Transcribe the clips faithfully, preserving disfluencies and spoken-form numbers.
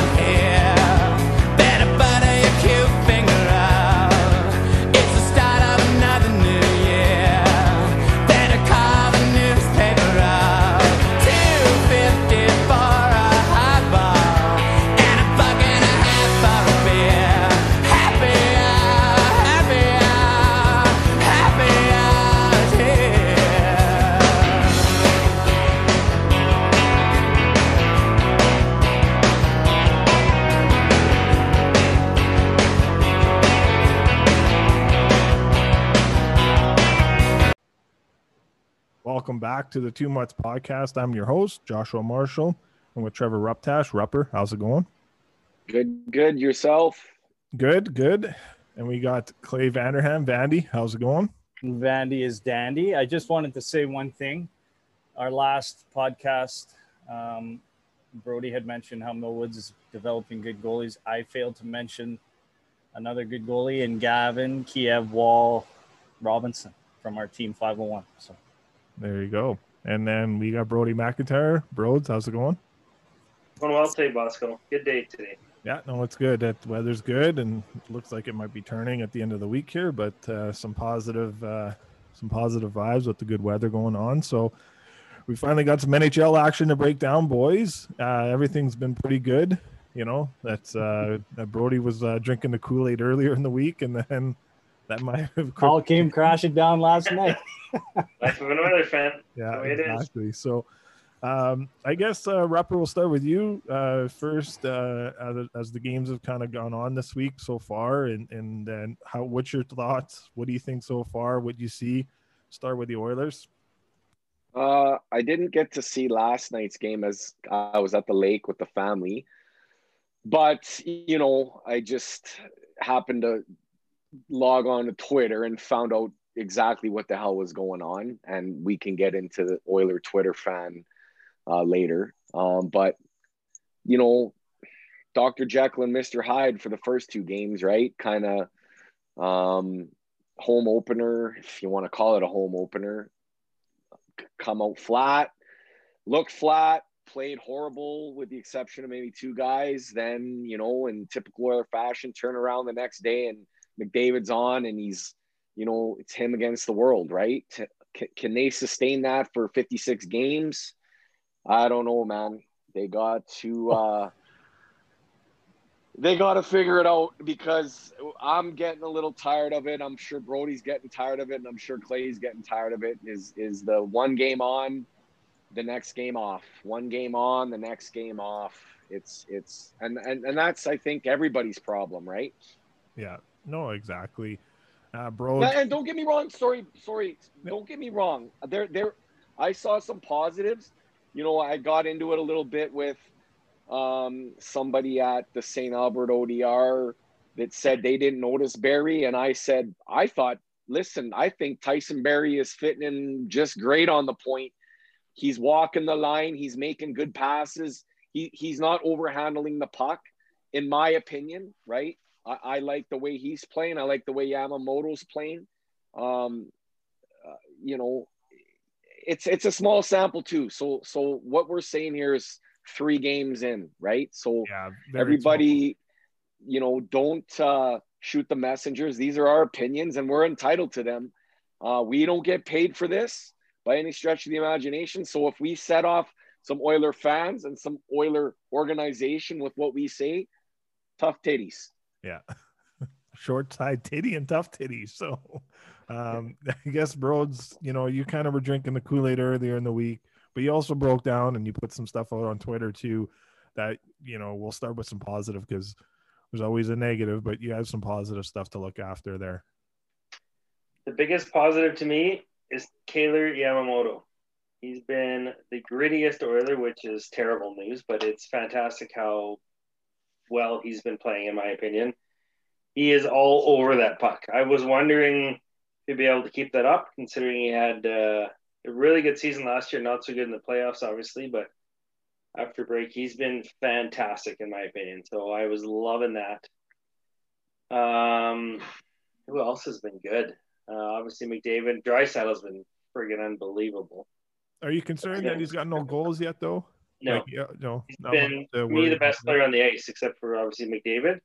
Yeah, better butter your cute finger out. It's the start of another new year. Better call the newspaper out. Two fifty for a highball and a buck and a half for a beer. Happy hour, happy hour, happy hours here. Welcome back to the Two Mutts Podcast. I'm your host, Joshua Marshall. I'm with Trevor Ruptash. Rupper, how's it going? Good, good. Yourself? Good, good. And we got Clay Vanderham. Vandy, how's it going? Vandy is dandy. I just wanted to say one thing. Our last podcast, um, Brody had mentioned how Millwoods is developing good goalies. I failed to mention another good goalie in Gavin Kiev Wall Robinson from our team five oh one. So There you go. And then we got Brody McIntyre. Broads, how's it going? Going well today, Bosco. Good day today. Yeah, no, it's good. That weather's good, and it looks like it might be turning at the end of the week here, but uh, some positive, uh, some positive vibes with the good weather going on. So we finally got some N H L action to break down, boys. Uh, everything's been pretty good. You know, that's uh, that Brody was uh, drinking the Kool-Aid earlier in the week, and then that might have all came crashing down last night. Life of an Oilers fan. Yeah, The way it is. exactly. So, um, I guess uh, Rupper, we'll start with you uh, first. Uh, as, as the games have kind of gone on this week so far, and and then how? What's your thoughts? What do you think so far? What you see? Start with the Oilers. Uh, I didn't get to see last night's game as I was at the lake with the family, but you know, I just happened to log on to Twitter and found out exactly what the hell was going on, and we can get into the Oiler Twitter fan uh, later. Um, but you know, Doctor Jekyll and Mister Hyde for the first two games, right? Kind of um, home opener, if you want to call it a home opener. Come out flat, looked flat, played horrible with the exception of maybe two guys. Then, you know, in typical Oiler fashion, turn around the next day and McDavid's on and he's, you know, it's him against the world, right? Can, can they sustain that for fifty-six games? I don't know, man. They got to uh, they got to figure it out because I'm getting a little tired of it. I'm sure Brody's getting tired of it, and I'm sure Clay's getting tired of it. Is is the one game on, the next game off? One game on, the next game off. It's it's and and and that's, I think, everybody's problem, right? Yeah. No, exactly. Uh, bro. And, and don't get me wrong. Sorry, sorry. Don't get me wrong. There, there. I saw some positives. You know, I got into it a little bit with um, somebody at the Saint Albert O D R that said they didn't notice Barry, and I said I thought, listen, I think Tyson Barry is fitting in just great on the point. He's walking the line. He's making good passes. He he's not overhandling the puck, in my opinion. Right. I, I like the way he's playing. I like the way Yamamoto's playing. Um, uh, you know, it's it's a small sample too. So so what we're saying here is three games in, right? So Yeah, everybody, you know, don't uh, shoot the messengers. These are our opinions, and we're entitled to them. Uh, we don't get paid for this by any stretch of the imagination. So if we set off some Oiler fans and some Oiler organization with what we say, tough titties. Yeah. Short side titty and tough titties. So um, I guess, Broads, you know, you kind of were drinking the Kool-Aid earlier in the week, but you also broke down and you put some stuff out on Twitter too that, you know, we'll start with some positive because there's always a negative, but you have some positive stuff to look after there. The biggest positive to me is Kailer Yamamoto. He's been the grittiest Oiler, which is terrible news, but it's fantastic how well he's been playing, in my opinion. He is all over that puck. I was wondering if he'd be able to keep that up, considering he had uh, a really good season last year, not so good in the playoffs, obviously, but after break, he's been fantastic, in my opinion. So I was loving that. Um, who else has been good? Uh, obviously, McDavid. Draisaitl has been friggin' unbelievable. Are you concerned that he's got no goals yet, though? No, Like, yeah, no, he's not been much to to me worry the best about. player on the ice, except for obviously McDavid.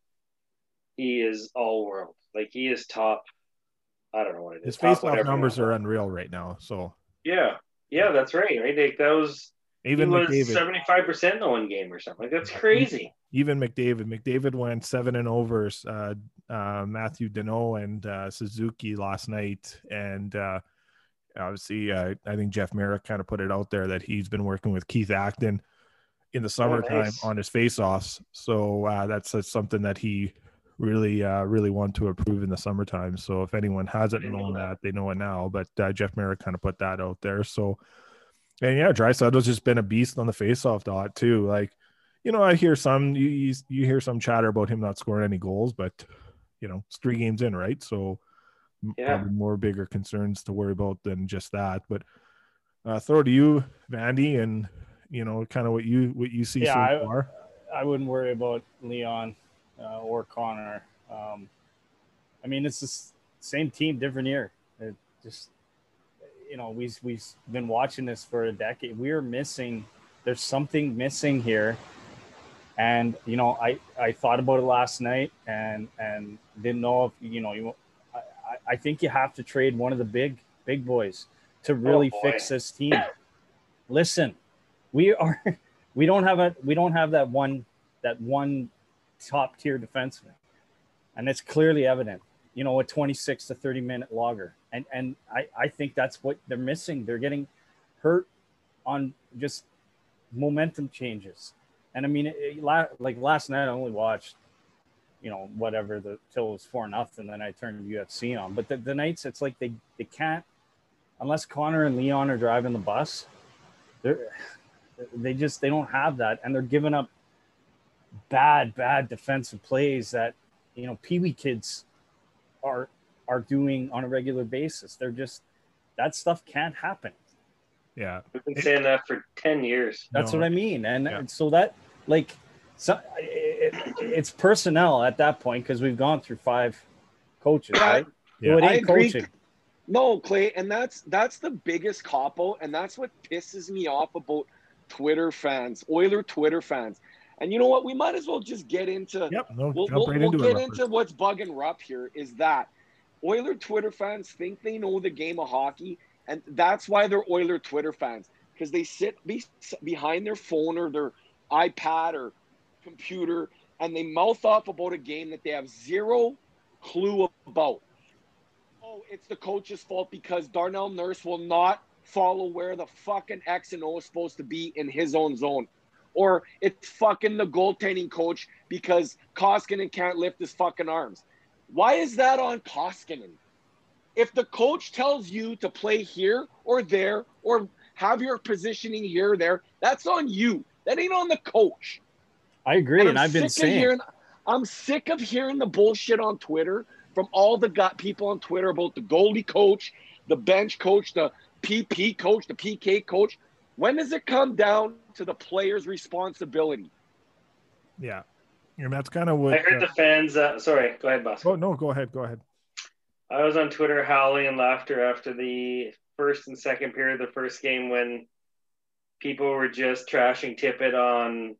He is all world. Like he is top. I don't know what it is. His Top face-off whatever. numbers are unreal right now. So Yeah, yeah, that's right. Right, like that was even he was McDavid, seventy-five percent in one game or something. Like that's crazy. even McDavid, McDavid went seven and overs. Uh, uh, Matthew Deneau and uh, Suzuki last night, and uh, obviously, uh, I think Jeff Merrick kind of put it out there that he's been working with Keith Acton in the summertime Oh, nice. on his face-offs. So uh, that's, that's something that he really, uh, really want to improve in the summertime. So if anyone hasn't Didn't know known that. that. they know it now. But uh, Jeff Merrick kind of put that out there. So, and yeah, Draisaitl's just been a beast on the face-off dot too. Like, you know, I hear some you, you you hear some chatter about him not scoring any goals, but you know, it's three games in, right? So Yeah. probably more bigger concerns to worry about than just that. But uh, throw to you, Vandy, and you know, kind of what you what you see Yeah, so I, far. I wouldn't worry about Leon uh, or Connor. Um, I mean, it's the same team, different year. It just, you know, we've, we've been watching this for a decade. We're missing, there's something missing here. And, you know, I, I thought about it last night and, and didn't know if, you know, you, I, I think you have to trade one of the big, big boys to really Oh, fix this team. Listen, we are, we don't have a, we don't have that one, that one top tier defenseman. And it's clearly evident, you know, a twenty-six to thirty minute logger. And, and I, I think that's what they're missing. They're getting hurt on just momentum changes. And I mean, it, it, like last night, I only watched, you know, whatever the till it was four nothing. Then I turned U F C on. But the, the nights, it's like they, they can't, unless Connor and Leon are driving the bus, they're, they just, they don't have that. And they're giving up bad, bad defensive plays that, you know, Pee Wee kids are, are doing on a regular basis. They're just, that stuff can't happen. Yeah. We've been saying that for ten years. That's No. what I mean. And, Yeah. and so that, like, so it, it's personnel at that point because we've gone through five coaches, right? Yeah. So it I ain't agree. coaching. No, Clay, and that's that's the biggest cop-out, and that's what pisses me off about Twitter fans, Oiler Twitter fans. And you know what? We might as well just get into Yep. No, we'll, jump we'll, right we'll into get it. into what's bugging Rupp here is that Oiler Twitter fans think they know the game of hockey, and that's why they're Oiler Twitter fans, because they sit be, behind their phone or their iPad or computer and they mouth off about a game that they have zero clue about. Oh, it's the coach's fault because Darnell Nurse will not follow where the fucking X and O is supposed to be in his own zone. Or it's fucking the goaltending coach because Koskinen can't lift his fucking arms. Why is that on Koskinen? If the coach tells you to play here or there or have your positioning here or there, that's on you. That ain't on the coach. I agree. And And, I'm I've been sick of saying, hearing, I'm sick of hearing the bullshit on Twitter from all the got people on Twitter about the goalie coach, the bench coach, the P P coach, the P K coach. When does it come down to the player's responsibility? Yeah. And that's kind of what. I heard uh, the fans. Uh, sorry, go ahead, boss. oh, no, go ahead. Go ahead. I was on Twitter howling in laughter after the first and second period of the first game when people were just trashing Tippett on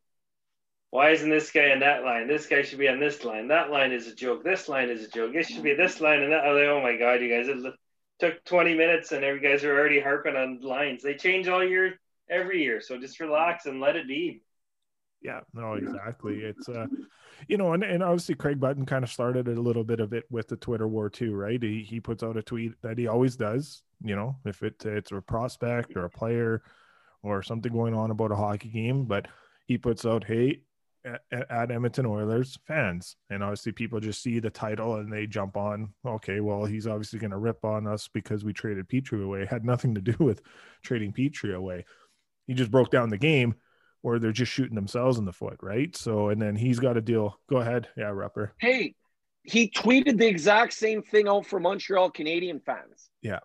why isn't this guy on that line? This guy should be on this line. That line is a joke. This line is a joke. It should be this line and that. I was like, oh my God, you guys, it took twenty minutes and you guys are already harping on lines. They change all year, every year. So just relax and let it be. Yeah, no, exactly. It's, uh, you know, and, and obviously Craig Button kind of started a little bit of it with the Twitter war too, right? He, he puts out a tweet that he always does, you know, if it, it's a prospect or a player or something going on about a hockey game, but he puts out, hey, at, at Edmonton Oilers fans. And obviously people just see the title and they jump on, okay, well, he's obviously going to rip on us because we traded Petrie away. It had nothing to do with trading Petrie away. He just broke down the game where they're just shooting themselves in the foot, right? So, and then he's got a deal. Go ahead. Yeah, Rupper. Hey, he tweeted the exact same thing out for Montreal Canadian fans. Yeah.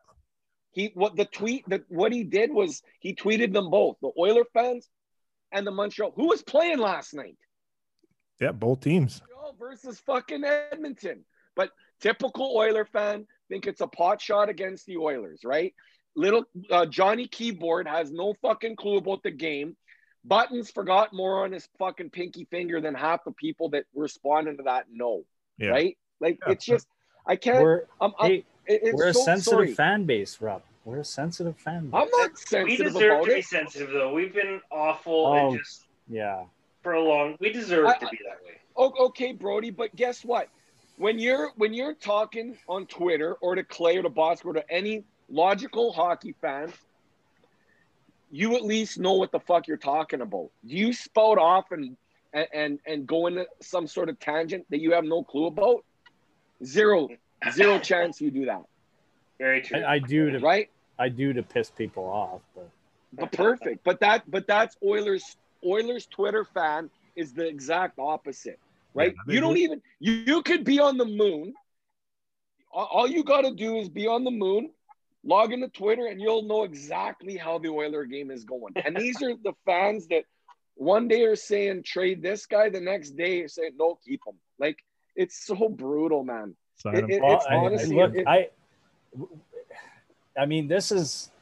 He what the tweet that what he did was he tweeted them both, the Oiler fans and the Montreal. Who was playing last night? Yeah, both teams. Montreal versus fucking Edmonton. But typical Oiler fan think it's a pot shot against the Oilers, right? Little uh, Johnny Keyboard has no fucking clue about the game. Buttons forgot more on his fucking pinky finger than half the people that responded to that no. Yeah. Right? Like Yeah. it's just I can't. We're I'm, I'm, hey, it- it's we're a so, sensitive sorry. fan base, Rob. We're a sensitive fan base. I'm not We sensitive deserve about to be it. sensitive, though. We've been awful Oh. and just Yeah. for a long. We deserve I- to be that way. O- Okay, Brody, but guess what? When you're when you're talking on Twitter or to Clay or to Bosco or to any logical hockey fan, you at least know what the fuck you're talking about. You spout off and and and, and go into some sort of tangent that you have no clue about. Zero, zero chance you do that, Very true. I, I do to right? I do to piss people off, but But perfect. But that but that's Oilers Oilers Twitter fan is the exact opposite, right? Yeah, they you don't do. even you, you could be on the moon. All, all you got to do is be on the moon, log into Twitter, and you'll know exactly how the Oiler game is going. And these are the fans that one day are saying trade this guy, the next day are saying no, keep him. Like it's so brutal, man. Sign It- him. it- well, it's I, honestly, look, it- I, I mean, this is,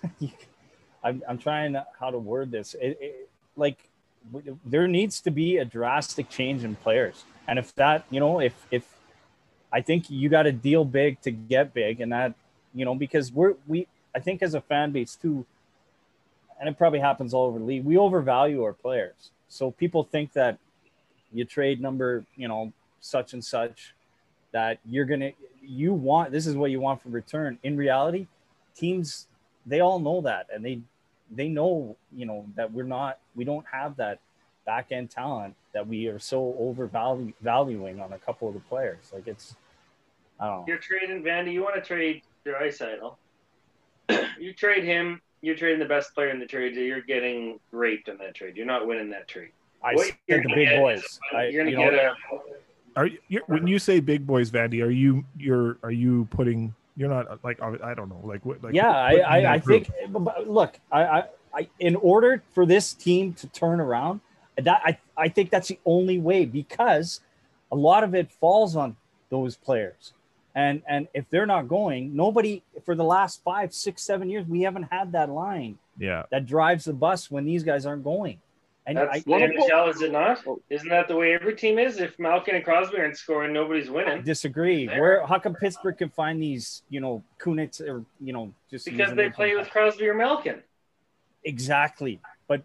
I'm, I'm trying to- how to word this. It, it, like, w- there needs to be a drastic change in players, and if that, you know, if if I think you got to deal big to get big, and that, you know, because we're we, I think as a fan base too, and it probably happens all over the league, we overvalue our players. So people think that you trade number, you know, such and such, that you're going to, you want, this is what you want for return. In reality, teams, they all know that. And they, they know, you know, that we're not, we don't have that back end talent that we are so overvaluing valuing on a couple of the players. Like it's, I don't know. You're trading Vandy. You want to trade Draisaitl. You trade him. You're trading the best player in the trade. You're getting raped in that trade. You're not winning that trade. I What said you're the gonna big get boys. is- I, You're you going to know, get a. Are you you're, when you say big boys, Vandy? Are you you're are you putting? You're not like I don't know like what like yeah, I, put in I, that I group. think. But look, I, I, I, in order for this team to turn around, that I, I think that's the only way, because a lot of it falls on those players, and and if they're not going, nobody for the last five, six, seven years, we haven't had that line Yeah, that drives the bus when these guys aren't going. And That's I, the What N H L, about- is it not? Oh. Isn't that the way every team is? If Malkin and Crosby aren't scoring, nobody's I winning. disagree. There. Where how come Pittsburgh can find these, you know, Kunitz or you know, just Because using they them play from- with Crosby or Malkin. Exactly. But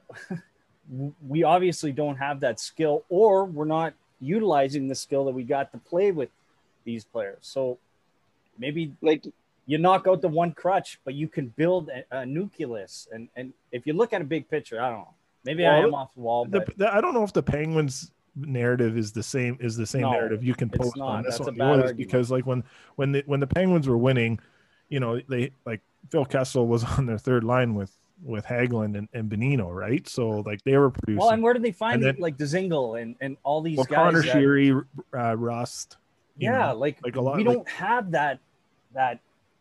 we obviously don't have that skill, or we're not utilizing the skill that we got to play with these players. So maybe like you knock out the one crutch, but you can build a, a nucleus. And, and if you look at a big picture, I don't know. Maybe I Well, am off the wall, the, but the, I don't know if the Penguins narrative is the same is the same No, narrative you can it's post not. on this That's a one. bad It was argument. because like when when the when the Penguins were winning, you know, they like Phil Kessel was on their third line with with Hagelin and, and Benino, right? So like they were producing. well, and where did they find And then- like Dezingle and, and all these well, guys? Connor that- Sheary, uh, Rust. you yeah, know, like, like a lot- we like- don't have that, that,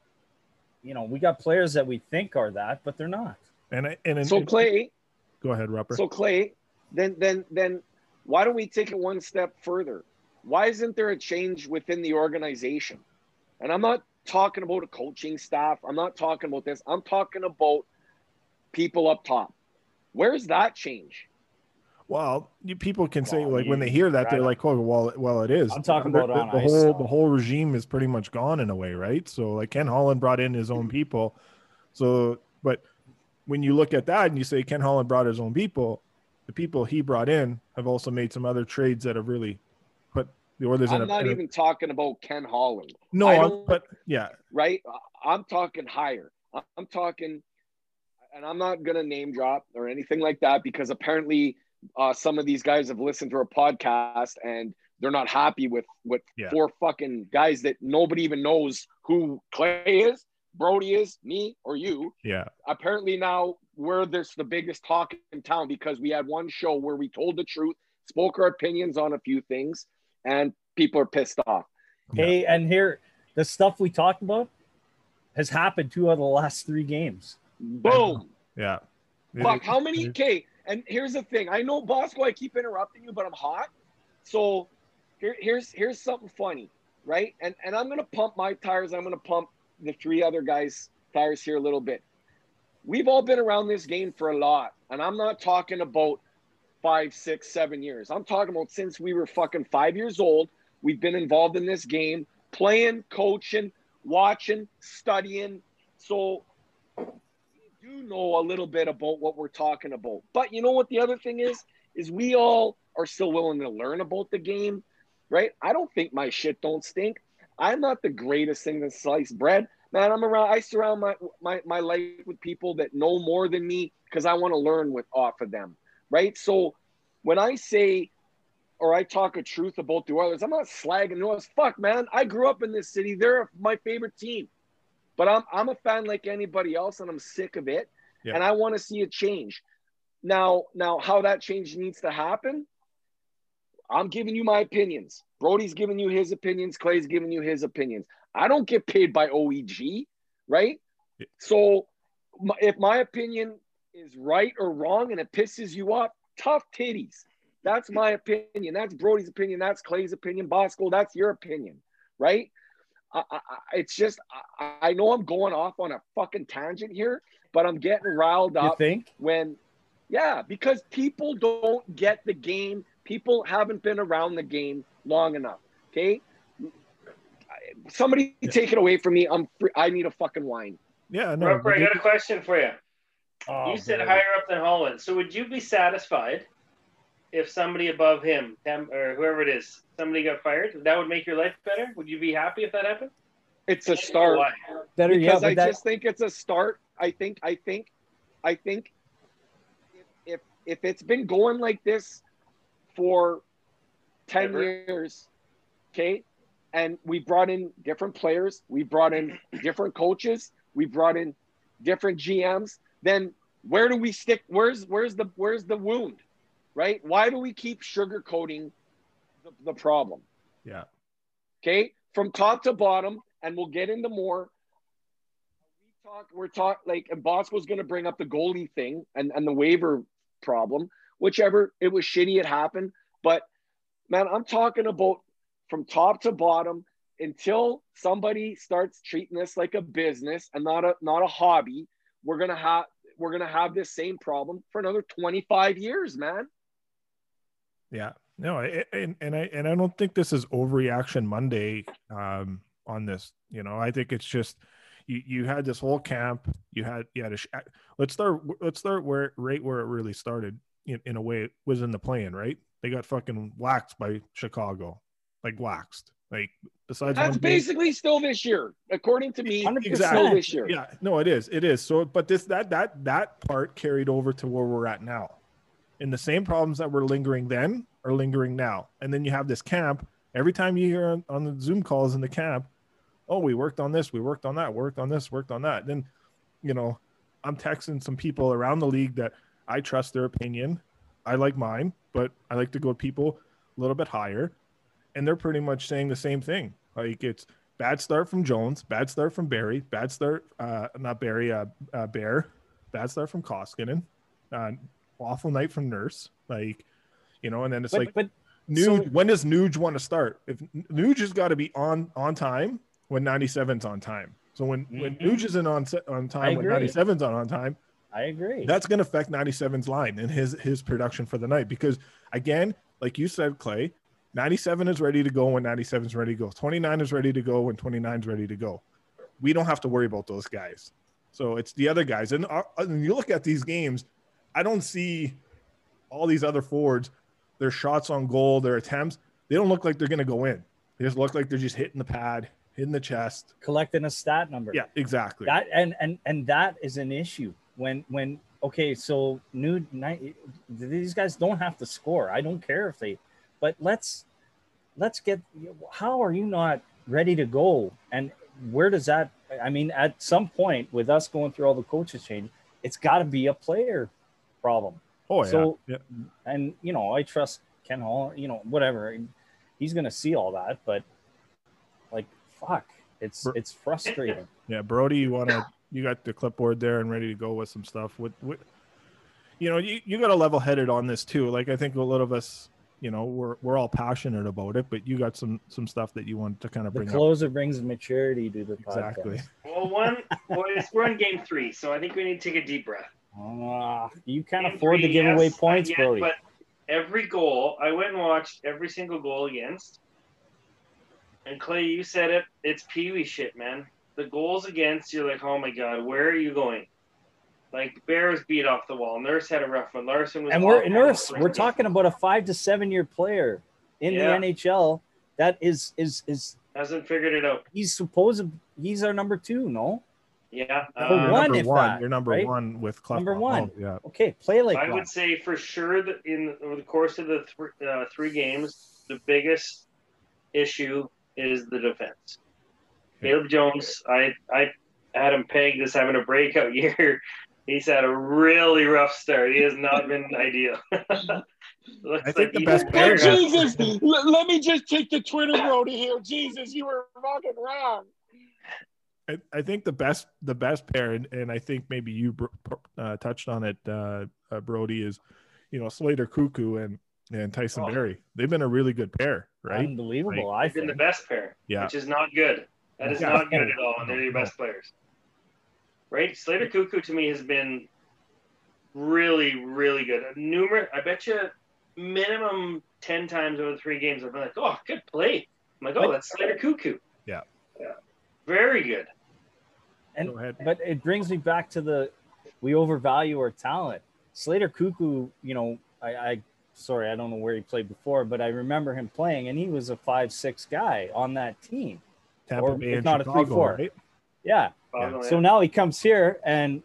you know, we got players that we think are that, but they're not. and I- and, and so Clay. go ahead, Rupper. So Clay, then then then why don't we take it one step further? Why isn't there a change within the organization? And I'm not talking about a coaching staff. I'm not talking about this. I'm talking about people up top. Where's that change? Well, you, people can say Well, like when you- they hear that they're right. like, "Oh, well, well, it is." I'm talking The- about the, on the ice, whole though. the whole regime is pretty much gone in a way, right? So like Ken Holland brought in his own people. So, but when you look at that and you say Ken Holland brought his own people, the people he brought in have also made some other trades that have really put the Oilers in I'm a. not in a- even talking about Ken Holland, no, I I'm- don't- but yeah, right? I'm talking higher. I'm talking, and I'm not going to name drop or anything like that because apparently uh, some of these guys have listened to our podcast and they're not happy with with Yeah. four fucking guys that nobody even knows who Clay is, Brody is, me, or you. yeah, Apparently now we're this the biggest talk in town because we had one show where we told the truth, spoke our opinions on a few things, and people are pissed off. Yeah. Hey, and here, the stuff we talked about has happened two out of the last three games. Boom. yeah. Fuck, how many? Okay, and here's the thing. I know, Bosco, I keep interrupting you, but I'm hot. So here, here's here's something funny, right? And and I'm gonna pump my tires. I'm gonna pump the three other guys' tires here a little bit. we've all been around this game for a lot. And I'm not talking about five, six, seven years. I'm talking about since we were fucking five years old. We've been involved in this game, playing, coaching, watching, studying. So we do know a little bit about what we're talking about. But you know what the other thing is? Is we all are still willing to learn about the game, right? I don't think my shit don't stink. I'm not the greatest thing to slice bread. Man, I'm around, I surround my, my, my life with people that know more than me because I want to learn with off of them, right? So when I say, or I talk a truth about the Oilers, I'm not slagging the Oilers. Fuck, man. I grew up in this city. They're my favorite team. But I'm, I'm a fan like anybody else, and I'm sick of it. Yeah. And I want to see a change. Now, now, how that change needs to happen, I'm giving you my opinions. Brody's giving you his opinions. Clay's giving you his opinions. I don't get paid by O E G, right? Yeah. So if my opinion is right or wrong and it pisses you off, tough titties. That's my opinion. That's Brody's opinion. That's Clay's opinion. Bosco, that's your opinion, right? I, I, it's just, I, I know I'm going off on a fucking tangent here, but I'm getting riled up. You think? When, yeah, because people don't get the game. People haven't been around the game long enough, okay? Somebody take it away from me. I'm free. I need a fucking wine. Yeah, no. Roper, I got a question for you. Oh, you said boy. higher up than Holland. So would you be satisfied if somebody above him, him or whoever it is, somebody got fired? That would make your life better? Would you be happy if that happened? It's a start. Why? Better, because yeah, I that... just think it's a start. I think, I think, I think if if, if it's been going like this for ten Ever. years, okay, and we brought in different players, we brought in different coaches, we brought in different G Ms, then where do we stick? Where's where's the where's the wound, right? Why do we keep sugarcoating the, the problem? Yeah. Okay, from top to bottom, and we'll get into more. We talk, we're talk like, and Bosco's going to bring up the goalie thing and and the waiver problem. Whichever, it was shitty, it happened. But man, I'm talking about from top to bottom until somebody starts treating this like a business and not a not a hobby. We're gonna have we're gonna have this same problem for another twenty-five years, man. Yeah, no, and and I and I don't think this is overreaction Monday um, on this. You know, I think it's just you you had this whole camp. You had you had a let's start let's start where right where it really started. In, in a way, it was in the play-in, right? They got fucking waxed by Chicago, like waxed. Like besides, that's basically game, still this year, according to me. Exactly. Still this year. Yeah, no, it is, it is. So, but this that that that part carried over to where we're at now, and the same problems that were lingering then are lingering now. And then you have this camp. Every time you hear on, on the Zoom calls in the camp, oh, we worked on this, we worked on that, worked on this, worked on that. Then, you know, I'm texting some people around the league that I trust their opinion. I like mine, but I like to go to people a little bit higher. And they're pretty much saying the same thing. Like it's bad start from Jones, bad start from Barry, bad start, uh, not Barry, uh, uh, Bear, bad start from Koskinen, uh, awful night from Nurse. Like, you know, and then it's but, like, but Nuge, so, when does Nuge want to start? If Nuge has got to be on, on time when ninety-seven's on time. So when, mm-hmm. when Nuge isn't on on time, when ninety-seven's on on time, I agree. That's going to affect ninety-seven's line and his his production for the night because, again, like you said, Clay, ninety-seven is ready to go when ninety-seven is ready to go. twenty-nine is ready to go when twenty-nine is ready to go. We don't have to worry about those guys. So it's the other guys. And, uh, and you look at these games, I don't see all these other forwards, their shots on goal, their attempts, they don't look like they're going to go in. They just look like they're just hitting the pad, hitting the chest. Collecting a stat number. Yeah, exactly. That and, and, and that is an issue. When, when, okay, so new night, these guys don't have to score. I don't care if they, but let's, let's get, how are you not ready to go? And where does that, I mean, at some point with us going through all the coaches change, it's got to be a player problem. Oh, yeah. So, yeah. And, you know, I trust Ken Hall, you know, whatever. He's going to see all that, but like, fuck, it's, it's frustrating. Yeah. Brody, you want to, you got the clipboard there and ready to go with some stuff with, with you know, you, you got a level headed on this too. Like, I think a lot of us, you know, we're we're all passionate about it, but you got some some stuff that you want to kind of The bring closer brings maturity to the up. Exactly. podcast. Well, one, boys, we're in game three, so I think we need to take a deep breath. Uh, you can't Game afford three, to give yes, away I points, get, Brody. But every goal, I went and watched every single goal against. And Clay, you said it. It's Pee-wee shit, man. The goals against, you're like, oh my god, where are you going? Like Bears beat off the wall. Nurse had a rough one. Larson was And we're awful. Nurse. We're talking about a five to seven year player in Yeah. the N H L. That is is is Hasn't figured it out. he's supposed he's our number two. No, Yeah. For You're Uh, one, number if one. that, You're number right? one with Clef. Number one. Yeah. okay, play like I one. would say for sure that in over the course of the th- uh, three games, the biggest issue is the defense. Caleb Jones, I I had him pegged as having a breakout year. He's had a really rough start. He has not been ideal. Looks I think the he- best Oh, player- Jesus! L- let me just take the Twitter Brody here. Jesus, you were fucking wrong. I, I think the best the best pair, and, and I think maybe you uh, touched on it, uh, uh, Brody, is you know Slater Cuckoo and and Tyson Oh. Berry. They've been a really good pair, right? Unbelievable. I They've been think. the best pair, Yeah. which is not good. That is Yeah. not good at all, and they're your No. best players. Right? Slater Cuckoo to me has been really, really good. Numerous, I bet you minimum ten times over three games, I've been like, oh, good play. I'm like, oh, But- that's Slater Cuckoo. Yeah. Yeah. Very good. And Go ahead. but it brings me back to the we overvalue our talent. Slater Cuckoo, you know, I, I sorry, I don't know where he played before, but I remember him playing, and he was a five six guy on that team. Tampa or Bay if and not a Chicago, three four. right? Yeah. Boggle, So yeah. now he comes here and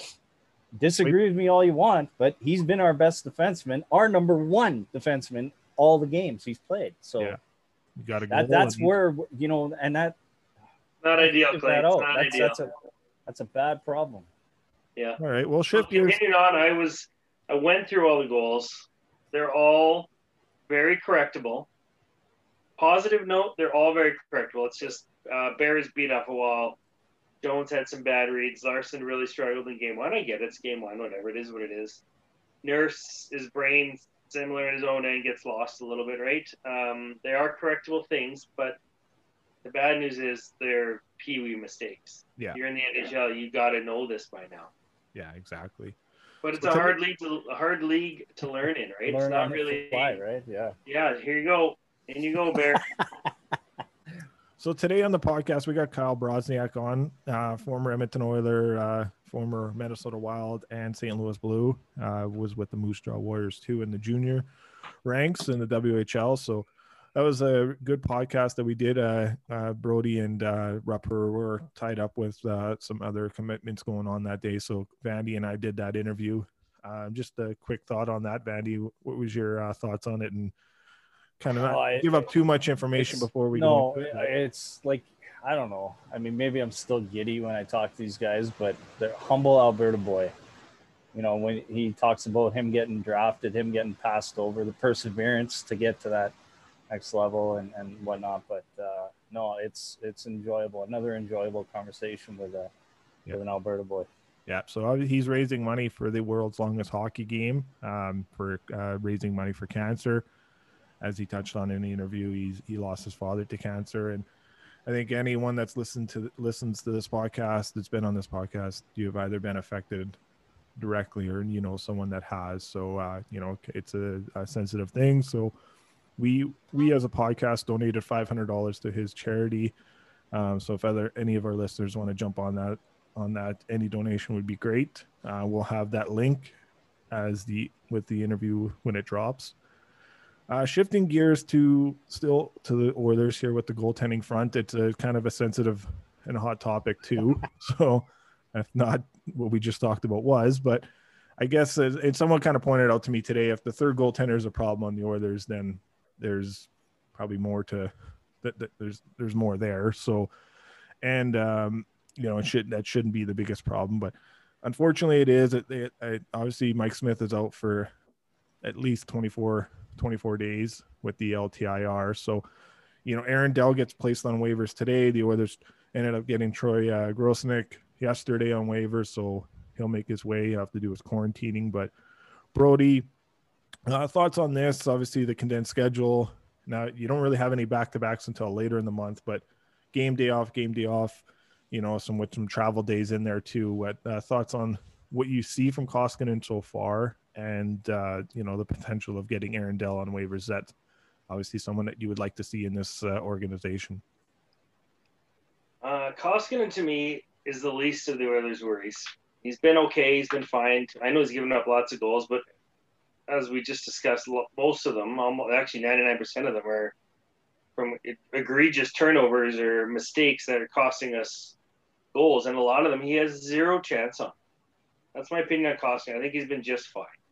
disagree with me all you want, but he's been our best defenseman, our number one defenseman, all the games he's played. So Yeah. You got to go. that that's where you know, and that Not ideal, figure Clay. that It's out. not That's, ideal. that's a that's a bad problem. Yeah. All right. Well, So shift gears. continuing on, I was I went through all the goals. They're all very correctable. Positive note, they're all very correctable. It's just uh, Bears beat off a wall. Jones had some bad reads. Larson really struggled in game one. I get it. It's game one, whatever. It is what it is. Nurse, his brain similar in his own end, gets lost a little bit, right? Um, they are correctable things, but the bad news is they're Pee-wee mistakes. Yeah. You're in the N H L. You got to know this by now. Yeah, exactly. But it's So a tell me- hard league to a hard league to learn in, right? Learn it's not on the really fly, right? Yeah. Yeah, here you go. In you go, Bear. So today on the podcast, we got Kyle Brosniak on, uh, former Edmonton Oiler, uh, former Minnesota Wild, and Saint Louis Blue. Uh, was with the Moose Jaw Warriors too in the junior ranks in the W H L. So that was a good podcast that we did. Uh, uh, Brody and uh, Rupper were tied up with uh, some other commitments going on that day. So Vandy and I did that interview. Uh, just a quick thought on that, Vandy. What was your uh, thoughts on it? And kind of not Oh, I- give up too much information It's- before we no, go into it. it's like I don't know. I mean, maybe I'm still giddy when I talk to these guys, but they're humble Alberta boy. You know, when he talks about him getting drafted, him getting passed over, the perseverance to get to that next level and, and whatnot. But uh, no, it's it's enjoyable. Another enjoyable conversation with a Yeah. with an Alberta boy. Yeah, so he's raising money for the world's longest hockey game, um, for uh, raising money for cancer. As he touched on in the interview, he's, he lost his father to cancer, and I think anyone that's listened to listens to this podcast, that's been on this podcast, you have either been affected directly or you know someone that has. So uh, you know it's a, a sensitive thing. So we we as a podcast donated five hundred dollars to his charity. Um, so if other any of our listeners want to jump on that. on that any donation would be great. Uh, we'll have that link as the with the interview when it drops. Uh, shifting gears to still to the Oilers here with the goaltending front, it's a kind of a sensitive and a hot topic too. So if not what we just talked about was, but I guess as, and someone kind of pointed out to me today, if the third goaltender is a problem on the Oilers, then there's probably more to that, that there's there's more there. So and um you know, it should that shouldn't be the biggest problem, but unfortunately, it is. It, it, it obviously Mike Smith is out for at least twenty-four, twenty-four days with the L T I R. So, you know, Aaron Dell gets placed on waivers today. The Oilers ended up getting Troy uh, Grosnick yesterday on waivers, so he'll make his way. He'll have to do his quarantining. But Brody, Uh, thoughts on this? Obviously, the condensed schedule. Now, you don't really have any back-to-backs until later in the month, but game day off, game day off, you know, some with some travel days in there too. What uh, thoughts on what you see from Koskinen so far, and uh, you know, the potential of getting Aaron Dell on waivers? Is that obviously someone that you would like to see in this uh, organization? Uh, Koskinen to me is the least of the Oilers' worries. He's been okay. He's been fine. I know he's given up lots of goals, but as we just discussed, most of them, almost, actually ninety-nine percent of them, are from egregious turnovers or mistakes that are costing us goals. And a lot of them he has zero chance on. That's my opinion on Koskinen. I think he's been just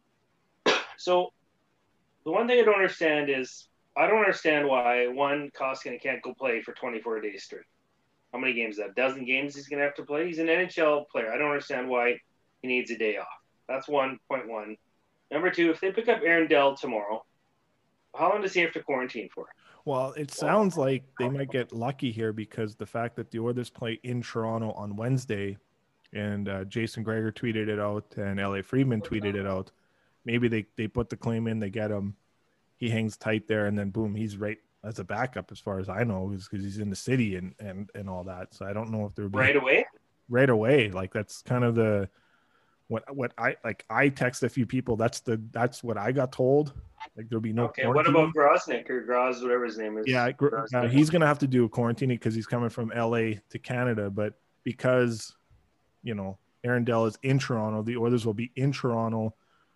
fine. So the one thing I don't understand is I don't understand why, one, Koskinen can't go play for twenty-four days straight. How many games is that? A dozen games he's going to have to play? He's an N H L player. I don't understand why he needs a day off. That's one point one. Number two, if they pick up Aaron Dell tomorrow, how long does he have to quarantine for? Well, it sounds like they might get lucky here because the fact that the Oilers play in Toronto on Wednesday, and uh, Jason Gregor tweeted it out and L A Freeman tweeted it out. Maybe they, they put the claim in, they get him, he hangs tight there, and then boom, he's right as a backup as far as I know, because he's in the city and, and, and all that. So I don't know if there would be right away. Right away, like that's kind of the what what I like. I text a few people. That's the that's what I got told. Like there'll be no. Okay, what about Grosnick or Gros, whatever his name is? Yeah, uh, he's gonna have to do a quarantine because he's coming from L A to Canada. But because you know Aaron Dell is in Toronto, the Oilers will be in Toronto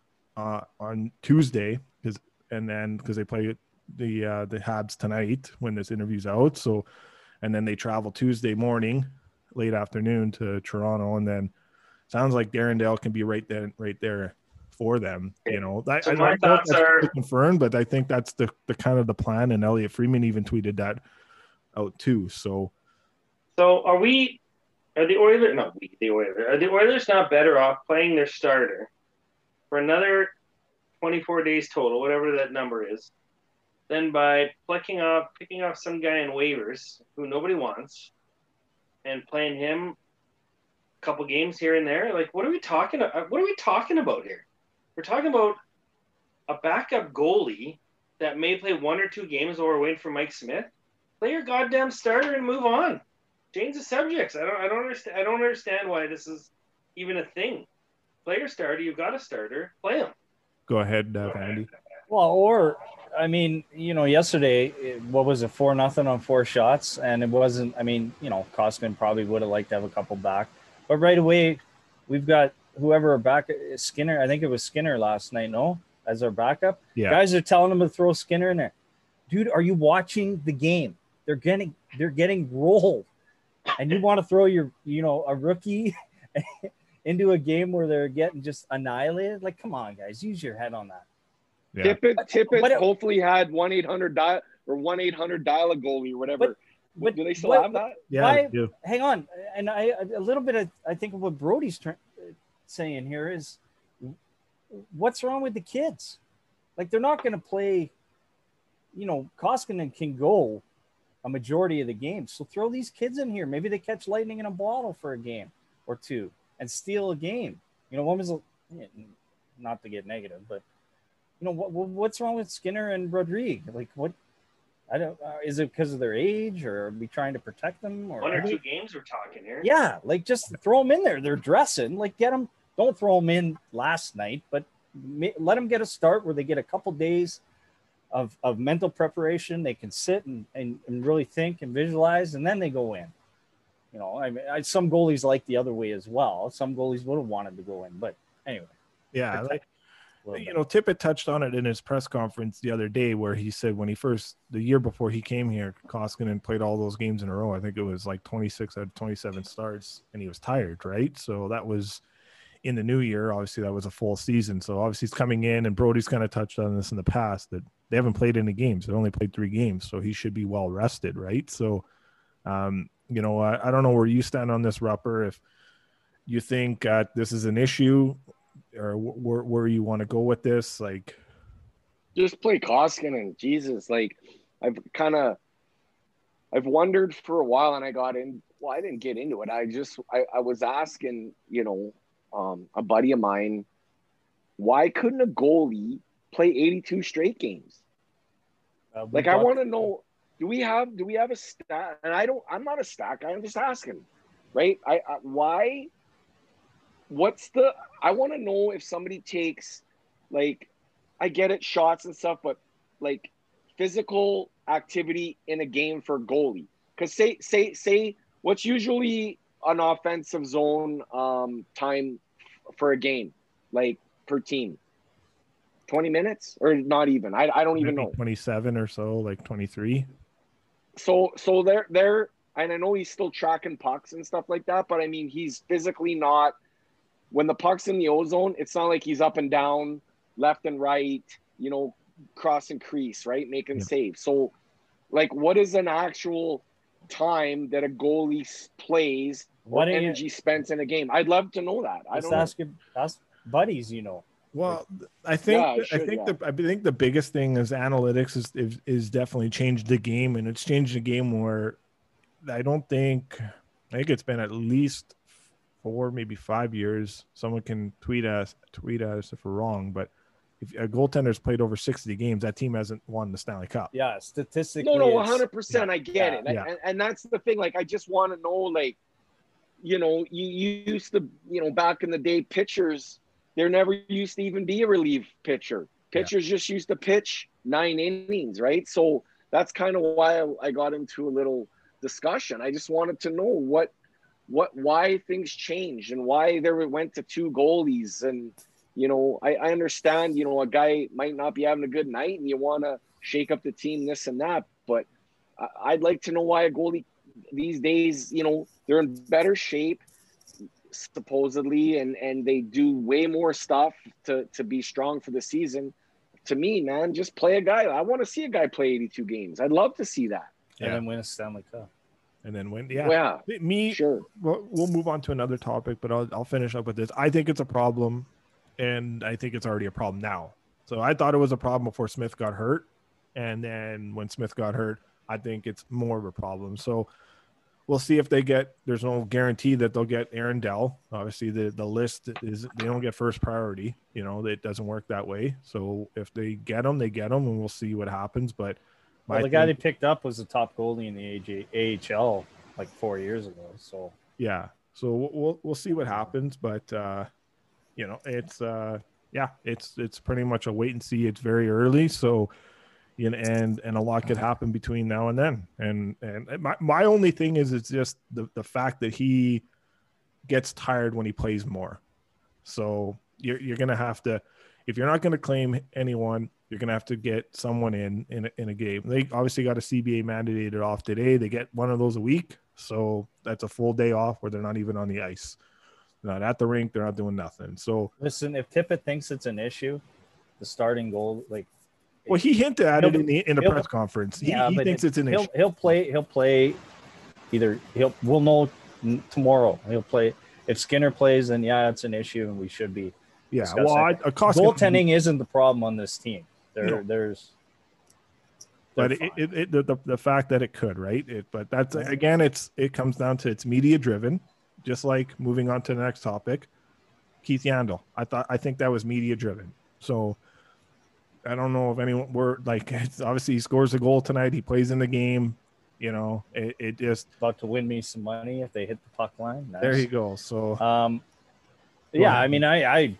uh, on Tuesday because and then because they play the uh, the Habs tonight when this interview's out. So and then they travel Tuesday morning, late afternoon to Toronto, and then sounds like Aaron Dell can be right there, right there for them. You know, I, so I my don't know if thoughts that's are confirmed, but I think that's the, the kind of the plan. And Elliot Freeman even tweeted that out too. So, so are we? Are the Oilers? No, we the Oilers. Are the Oilers not better off playing their starter for another twenty-four days total, whatever that number is, than by picking off picking off some guy in waivers who nobody wants and playing him a couple games here and there? Like, what are we talking about? What are we talking about here? We're talking about a backup goalie that may play one or two games while we're waiting for Mike Smith. Play your goddamn starter and move on. Change the subjects. I don't. I don't understand. I don't understand why this is even a thing. Play your starter. You've got a starter. Play him. Go ahead, uh, Andy. Well, or I mean, you know, yesterday, it, what was it, four nothing on four shots, and it wasn't. I mean, you know, Koskinen probably would have liked to have a couple back, but right away, we've got whoever our back Skinner. I think it was Skinner last night. No, as our backup. Yeah. Guys are telling him to throw Skinner in there. Dude, are you watching the game? They're getting they're getting rolled, and you want to throw your you know a rookie into a game where they're getting just annihilated? Like, come on, guys, use your head on that. Yeah. Tippett, Tippett But it- hopefully had one eight hundred dial or one eight hundred dial a goalie or whatever. But- but Do they still what- have that? Yeah. Why- they do. Hang on, and I a little bit of I think of what Brody's tr- saying here is, what's wrong with the kids? Like, they're not going to play. You know, Koskinen can go a majority of the games, so throw these kids in here. Maybe they catch lightning in a bottle for a game or two and steal a game. You know, when was the, not to get negative, but you know what what's wrong with Skinner and Rodrigue? Like, what? I don't. Uh, is it because of their age, or are we trying to protect them? Or One or two games we're talking here. yeah, like just throw them in there. They're dressing. Like, get them. Don't throw them in last night, but ma- let them get a start where they get a couple days of, of mental preparation. They can sit and, and, and really think and visualize, and then they go in. You know, I mean, I, some goalies like the other way as well. Some goalies would have wanted to go in, but anyway. Yeah. Protect Like, a little you bit. know, Tippett touched on it in his press conference the other day where he said when he first, the year before he came here, Koskinen played all those games in a row. I think it was like twenty-six out of twenty-seven starts, and he was tired, right? So that was in the new year. Obviously, that was a full season. So obviously he's coming in, and Brody's kind of touched on this in the past, that they haven't played any games. They only played three games. So he should be well rested, right? So, um, you know, I, I don't know where you stand on this, Rupper, if you think uh, this is an issue, or wh- where where you want to go with this. Like, Just play Koskinen. Jesus, like I've kind of I've wondered for a while, and I got in. Well, I didn't get into it. I just I, I was asking, you know, um, a buddy of mine, why couldn't a goalie play eighty-two straight games? Uh, we Like, I talked- want to know, do we have do we have a stat? And I don't. I'm not a stat guy. I'm just asking, right? I, I why? What's the? I want to know if somebody takes, like, I get it, shots and stuff, but like physical activity in a game for goalie. Because say say say what's usually an offensive zone um, time for a game, like per team. twenty minutes or not even. I, I don't even Maybe know. twenty-seven or so, like twenty-three. So so they're they're and I know he's still tracking pucks and stuff like that, but I mean he's physically not when the puck's in the ozone, it's not like he's up and down, left and right, you know, cross and crease, right? Making Yeah. saves. So like what is an actual time that a goalie s- plays Why or don't you- energy spent in a game? I'd love to know that. I Just don't know. ask, your- ask buddies, you know. Well, I think Yeah, I I should, think yeah. the I think the biggest thing is analytics is, is is definitely changed the game, and it's changed the game where I don't think I think it's been at least four, maybe five years. Someone can tweet us tweet us if we're wrong, but if a goaltender's played over sixty games, that team hasn't won the Stanley Cup. Yeah, statistically. No, no, it's- one hundred percent. I get yeah, it. yeah. And, and that's the thing. Like, I just want to know, like, you know, you, you used to, you know, back in the day, pitchers, there never used to even be a relief pitcher. Pitchers just used to pitch nine innings, right? So that's kind of why I, I got into a little discussion. I just wanted to know what, what, why things changed and why there went to two goalies. And, you know, I, I understand, you know, a guy might not be having a good night and you want to shake up the team, this and that. But I, I'd like to know why a goalie these days, you know, they're in better shape supposedly, and, and they do way more stuff to, to be strong for the season. To me, man, just play a guy. I want to see a guy play eighty-two games. I'd love to see that. And Yeah. then win a Stanley Cup. And then when yeah, Yeah, me sure. well, we'll move on to another topic, but I'll I'll finish up with this. I think it's a problem, and I think it's already a problem now. So I thought it was a problem before Smith got hurt, and then when Smith got hurt, I think it's more of a problem. So we'll see if they get. There's no guarantee that they'll get Aaron Dell. Obviously, the the list is they don't get first priority. You know, it doesn't work that way. So if they get them, they get them, and we'll see what happens. But Well, I the guy think- they picked up was the top goalie in the A J A H L like four years ago. So yeah, so we'll we'll, we'll see what happens, but uh you know, it's uh yeah, it's it's pretty much a wait and see. It's very early, so you know, and and a lot could happen between now and then. And and my, my only thing is it's just the the fact that he gets tired when he plays more. So you're you're gonna have to, if you're not gonna claim anyone, you're gonna have to get someone in in a, in a game. They obviously got a C B A mandated off today. They get one of those a week, so that's a full day off where they're not even on the ice. They're not at the rink. They're not doing nothing. So listen, if Tippett thinks it's an issue, the starting goal, like well, he hinted at it He'll- in the in the he'll- press conference. He, yeah, he but thinks it's an he'll issue. he'll play he'll play either he'll we'll know n- tomorrow. He'll play if Skinner plays, then yeah, it's an issue, and we should be. Yeah, discussing well, I, it. a cost Goaltending isn't the problem on this team. There, No. there's. but they're it, fine. it, it the, the the fact that it could, right? It, but that's again, it's it comes down to it's media driven. Just like moving on to the next topic, Keith Yandel. I thought I think that was media driven. So I don't know if anyone were like. It's obviously he scores a goal tonight. He plays in the game. You know, it, it just about to win me some money if they hit the puck line. Nice. there you go. So Um, Go yeah, ahead. I mean, I, I,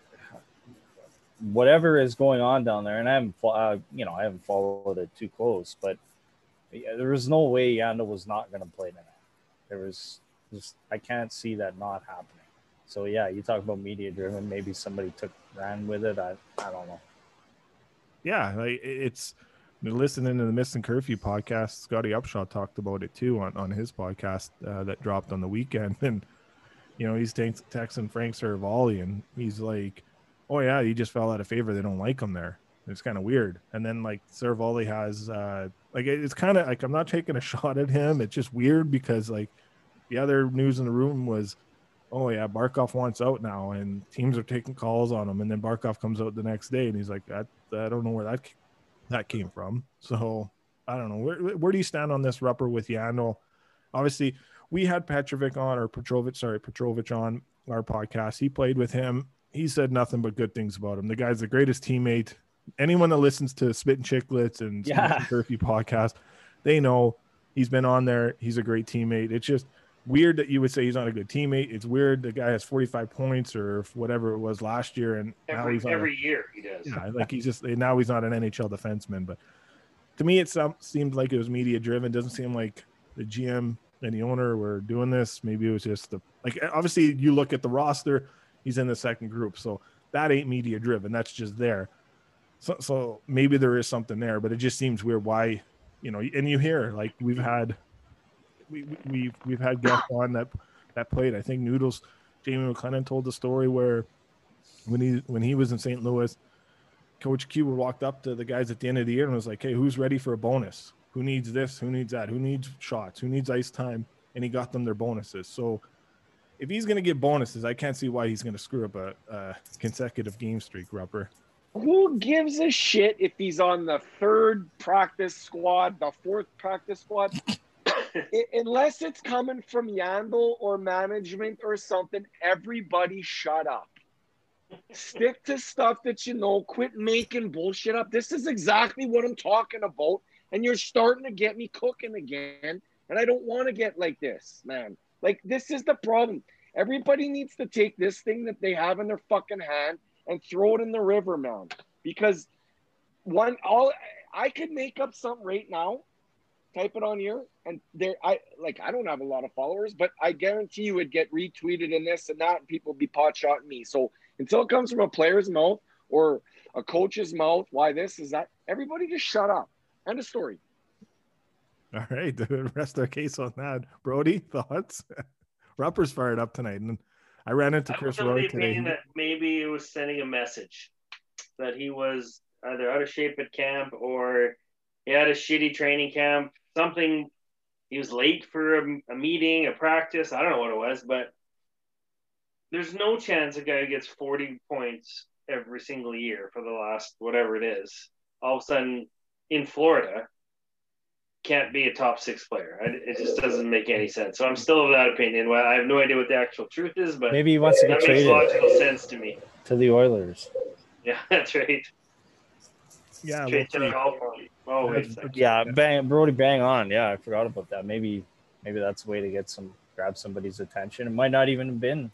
whatever is going on down there, and I haven't, fo- uh, you know, I haven't followed it too close, but yeah, there was no way Yandel was not going to play tonight. There was just, I can't see that not happening. So yeah, you talk about media driven. Maybe somebody took ran with it. I, I don't know. yeah, like it- it's listening to the Missing Curfew podcast. Scotty Upshaw talked about it too on, on his podcast uh, that dropped on the weekend. And, you know, he's tex- texting Frank Saravalli and he's like, oh, yeah, he just fell out of favor. They don't like him there. It's kind of weird. And then, like, Saravalli has, uh, like, it- it's kind of like I'm not taking a shot at him. It's just weird because, like, the other news in the room was, oh, yeah, Barkov wants out now and teams are taking calls on him. And then Barkov comes out the next day and he's like, I, I don't know where that that came from. So I don't know. Where where do you stand on this, Rupper, with Yandel? Obviously, we had Petrovic on, or Petrovic, sorry, Petrovic on our podcast. He played with him. He said nothing but good things about him. The guy's the greatest teammate anyone that listens to Spit and Chicklets and Yeah. Curfew podcast, they know he's been on there. He's a great teammate. It's just weird that you would say he's not a good teammate. It's weird the guy has forty-five points or whatever it was last year, and now Every he's on every year he does. yeah, like he's just now he's not an N H L defenseman. But to me, it some, seemed like it was media driven. Doesn't seem like the G M and the owner were doing this. Maybe it was just the like. Obviously, you look at the roster; he's in the second group, so that ain't media driven. That's just there. So, so maybe there is something there, but it just seems weird. Why, you know? And you hear like we've had. We, we've we've had guests on that that played. I think Noodles, Jamie McLennan told the story where when he when he was in Saint Louis, Coach Q walked up to the guys at the end of the year and was like, "Hey, who's ready for a bonus? Who needs this? Who needs that? Who needs shots? Who needs ice time?" And he got them their bonuses. So if he's going to get bonuses, I can't see why he's going to screw up a, a consecutive game streak, Rupper. Who gives a shit if he's on the third practice squad, the fourth practice squad? I, unless it's coming from Yandel or management or something, everybody shut up. Stick to stuff that you know. Quit making bullshit up. This is exactly what I'm talking about. And you're starting to get me cooking again. And I don't want to get like this, man. Like, this is the problem. Everybody needs to take this thing that they have in their fucking hand and throw it in the river, man. Because one, all I could make up something right now, type it on here, and there, I like, I don't have a lot of followers, but I guarantee you would get retweeted and this and that, and people would be pot shotting me. So until it comes from a player's mouth or a coach's mouth, why this is that, everybody just shut up. End of story. All right, the rest our case on that. Brody, thoughts? Rupper's fired up tonight, and I ran into I Chris was Roy of the today. opinion that maybe it was sending a message that he was either out of shape at camp or he had a shitty training camp, something. He was late for a, a meeting, a practice. I don't know what it was, but there's no chance a guy gets forty points every single year for the last whatever it is. All of a sudden in Florida, can't be a top six player. I, it just doesn't make any sense. So I'm still of that opinion. Well, I have no idea what the actual truth is, but Maybe he wants to that get makes traded logical sense to me. to the Oilers. Yeah, that's right. Yeah, Trade we'll see. to all for him. Always. That's- Yeah, bang, Brody, bang on. Yeah, I forgot about that. Maybe, maybe that's a way to get some, grab somebody's attention. It might not even have been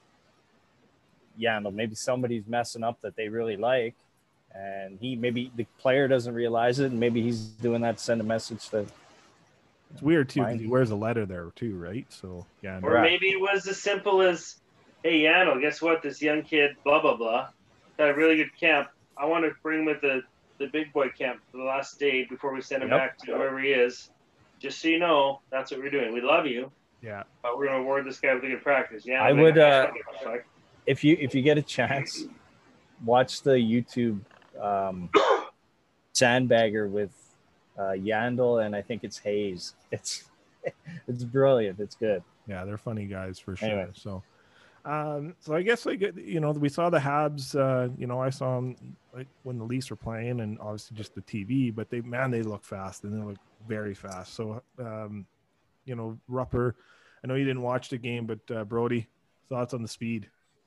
Yandel. Maybe somebody's messing up that they really like, and he maybe the player doesn't realize it, and maybe he's doing that to send a message to. It's weird too Fine. because he wears a letter there too, right? So yeah, Or Right. maybe it was as simple as, hey, Yano, guess what? This young kid, blah, blah, blah, had a really good camp. I want to bring him with the, the big boy camp for the last day before we send him Yep. back to wherever he is. Just so you know, that's what we're doing. We love you, yeah. but we're going to award this guy with a good practice. Yeah, I man, would, uh, don't give a fuck. If you if you get a chance, watch the YouTube um, Sandbagger with uh, Yandel and I think it's Hayes. It's it's brilliant. It's good. Yeah, they're funny guys for sure. Anyway. So, um, so I guess like you know we saw the Habs. Uh, you know, I saw them like when the Leafs were playing, and obviously just the T V. But they man, they look fast and they look very fast. So, um, you know, Rupper, I know you didn't watch the game, but uh, Brody, thoughts on the speed?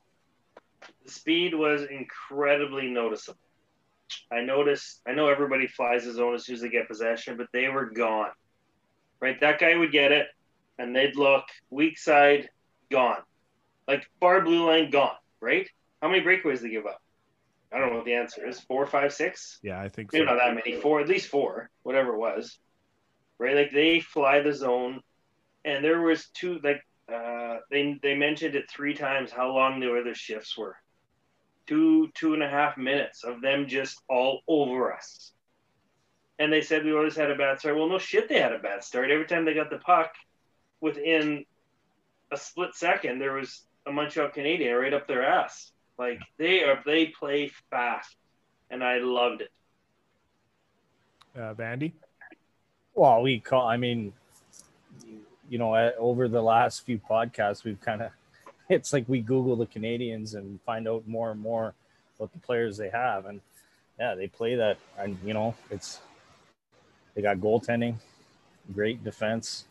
The speed was incredibly noticeable. I noticed, I know everybody flies his own as soon as they get possession, but they were gone. Right? That guy would get it, and they'd look weak side, gone. Like far blue line, gone. Right? How many breakaways they give up? I don't know what the answer is. Four, five, six? Yeah, I think so. Maybe not that many. Four, at least four, whatever it was. Right? Like they fly the zone, and there was two, like, uh, they they mentioned it three times how long the other shifts were. Two, two and a half minutes of them just all over us. And they said we always had a bad start. Well, no shit, they had a bad start. Every time they got the puck, within a split second, there was a Montreal Canadian right up their ass. Like they are, they play fast, and I loved it. Uh, Vandy? Well, we call. I mean, you know, uh, over the last few podcasts, we've kind of. It's like we Google the Canadians and find out more and more about the players they have, and yeah, they play that. And you know, it's they got goaltending, great defense,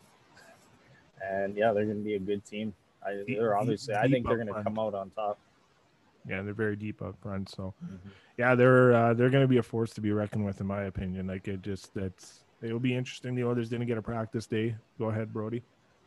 and yeah, they're going to be a good team. I, they're obviously. I think they're going to come out on top. Yeah, they're very deep up front. So, mm-hmm. yeah, they're uh, they're going to be a force to be reckoned with, in my opinion. Like it just that's it'll be interesting. The others didn't get a practice day. Go ahead, Brody.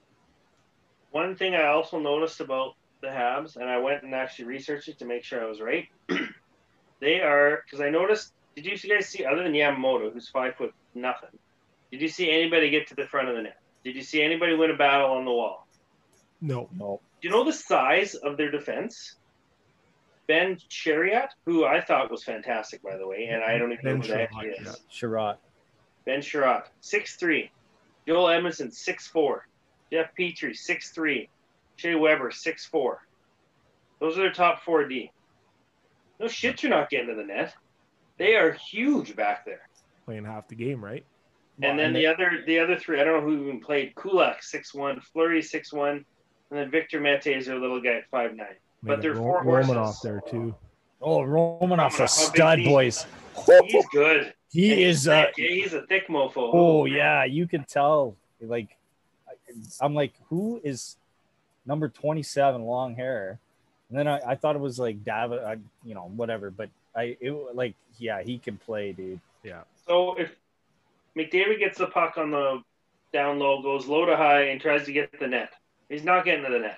One thing I also noticed about the Habs, and I went and actually researched it to make sure I was right. They are, because I noticed. Did you guys see, other than Yamamoto, who's five foot nothing? Did you see anybody get to the front of the net? Did you see anybody win a battle on the wall? No, no. Do you know the size of their defense? Ben Chariot, who I thought was fantastic, by the way, and I don't even ben know who that actually is. Sherratt. Ben Sherratt, six three. Joel Edmondson, six four. Jeff Petrie, six three. Shea Weber, six four. Those are their top four D. No shit, you're not getting to the net. They are huge back there. Playing half the game, right? And then the other the other three, I don't know who even played. Kulak, six one. Fleury, six one. And then Victor Mete is their little guy at five nine. But they're four horses. Romanoff there, too. Oh, Romanoff's a stud, boys. He's good. He and is. He's, uh, yeah, he's a thick mofo. Oh, yeah. You can tell. Like, I'm like, who is number twenty-seven, long hair? And then I, I thought it was like David, I, you know, whatever. But I, it like, yeah, he can play, dude. Yeah. So if McDavid gets the puck on the down low, goes low to high, and tries to get to the net, he's not getting to the net.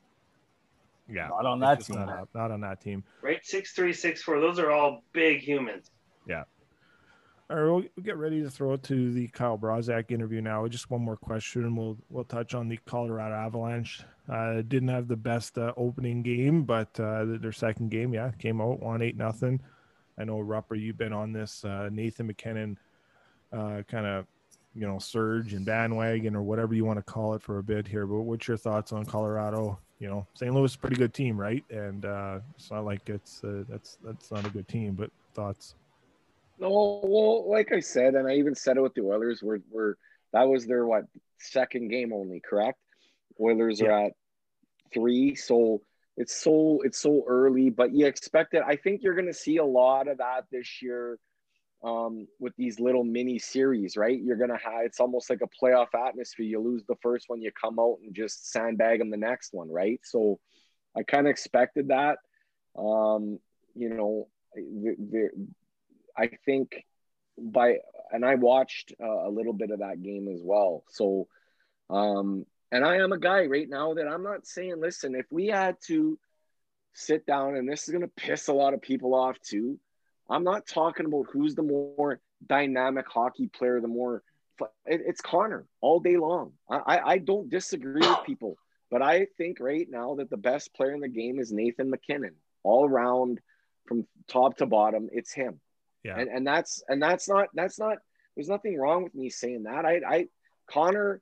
Yeah, not on that team. Not, not on that team. Right, six three, six four. Those are all big humans. Yeah. All right, we'll, we'll get ready to throw it to the Kyle Brazak interview now. Just one more question, and we'll we'll touch on the Colorado Avalanche. Uh, didn't have the best uh, opening game, but uh, their second game, yeah, came out one eight nothing. I know Rupper, you've been on this uh, Nathan McKinnon uh, kind of you know surge and bandwagon or whatever you want to call it for a bit here. But what's your thoughts on Colorado? You know, Saint Louis is a pretty good team, right? And uh, it's not like it's uh, that's that's not a good team, but thoughts? No, well, like I said, and I even said it with the Oilers, were were that was their what second game only, correct? Oilers yeah. are at three, so it's so it's so early, but you expect it. I think you're going to see a lot of that this year um, with these little mini series, right? You're going to have it's almost like a playoff atmosphere. You lose the first one, you come out and just sandbag them the next one, right? So I kind of expected that. Um, you know, the, the I think by, and I watched uh, a little bit of that game as well. So, um, and I am a guy right now that I'm not saying, listen, if we had to sit down, and this is going to piss a lot of people off too, I'm not talking about who's the more dynamic hockey player, the more, it, it's Connor all day long. I, I don't disagree with people, but I think right now that the best player in the game is Nathan McKinnon. All around from top to bottom, it's him. Yeah. And and that's and that's not that's not there's nothing wrong with me saying that. I I Connor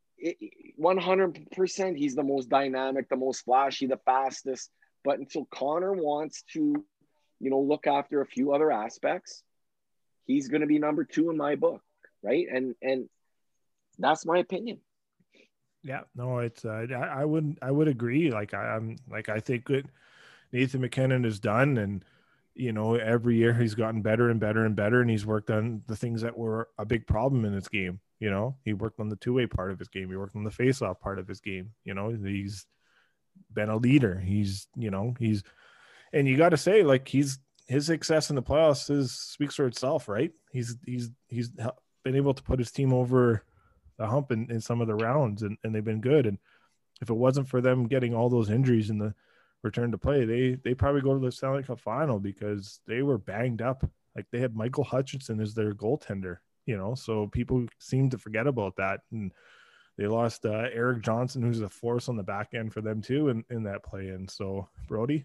one hundred percent he's the most dynamic, the most flashy, the fastest. But until Connor wants to, you know, look after a few other aspects, he's going to be number two in my book, right? And and that's my opinion. Yeah, no, it's uh, I, I would I would agree. Like I, I'm like I think good Nathan McKinnon is done, and you know, every year he's gotten better and better and better, and he's worked on the things that were a big problem in his game. You know, he worked on the two-way part of his game. He worked on the face-off part of his game. You know, he's been a leader. He's, you know, he's, and you got to say, like, he's his success in the playoffs is speaks for itself, right? He's he's he's been able to put his team over the hump in, in some of the rounds, and, and they've been good. And if it wasn't for them getting all those injuries in the return to play, they they probably go to the Stanley Cup final because they were banged up. Like they had Michael Hutchinson as their goaltender, you know, so people seem to forget about that. And they lost uh, Eric Johnson, who's a force on the back end for them too in, in that play in. So Brody?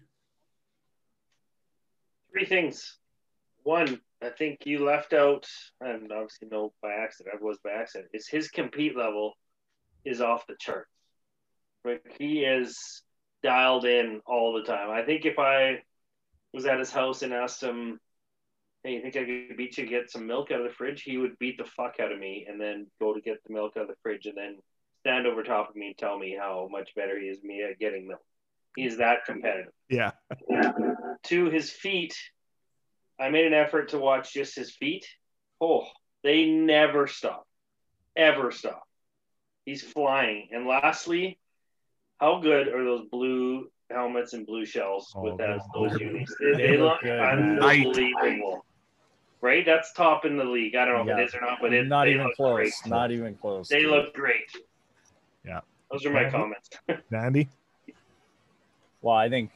Three things. One, I think you left out, and obviously no by accident, I was by accident, is his compete level is off the charts. Like he is dialed in all the time. I think if I was at his house and asked him, hey, you think I could beat you to get some milk out of the fridge? He would beat the fuck out of me and then go to get the milk out of the fridge and then stand over top of me and tell me how much better he is me at getting milk. He's that competitive. Yeah. To his feet, I made an effort to watch just his feet. Oh, they never stop. Ever stop. He's flying. And lastly, how good are those blue helmets and blue shells Oh, with that, those- those unis. They, They they look look good, man. unbelievable. Right? That's top in the league. I don't know if Yeah. it is or not, but it, not they even look close. great. Not even close. They dude. look great. Yeah. Those are my Yeah. comments. Andy? Well, I think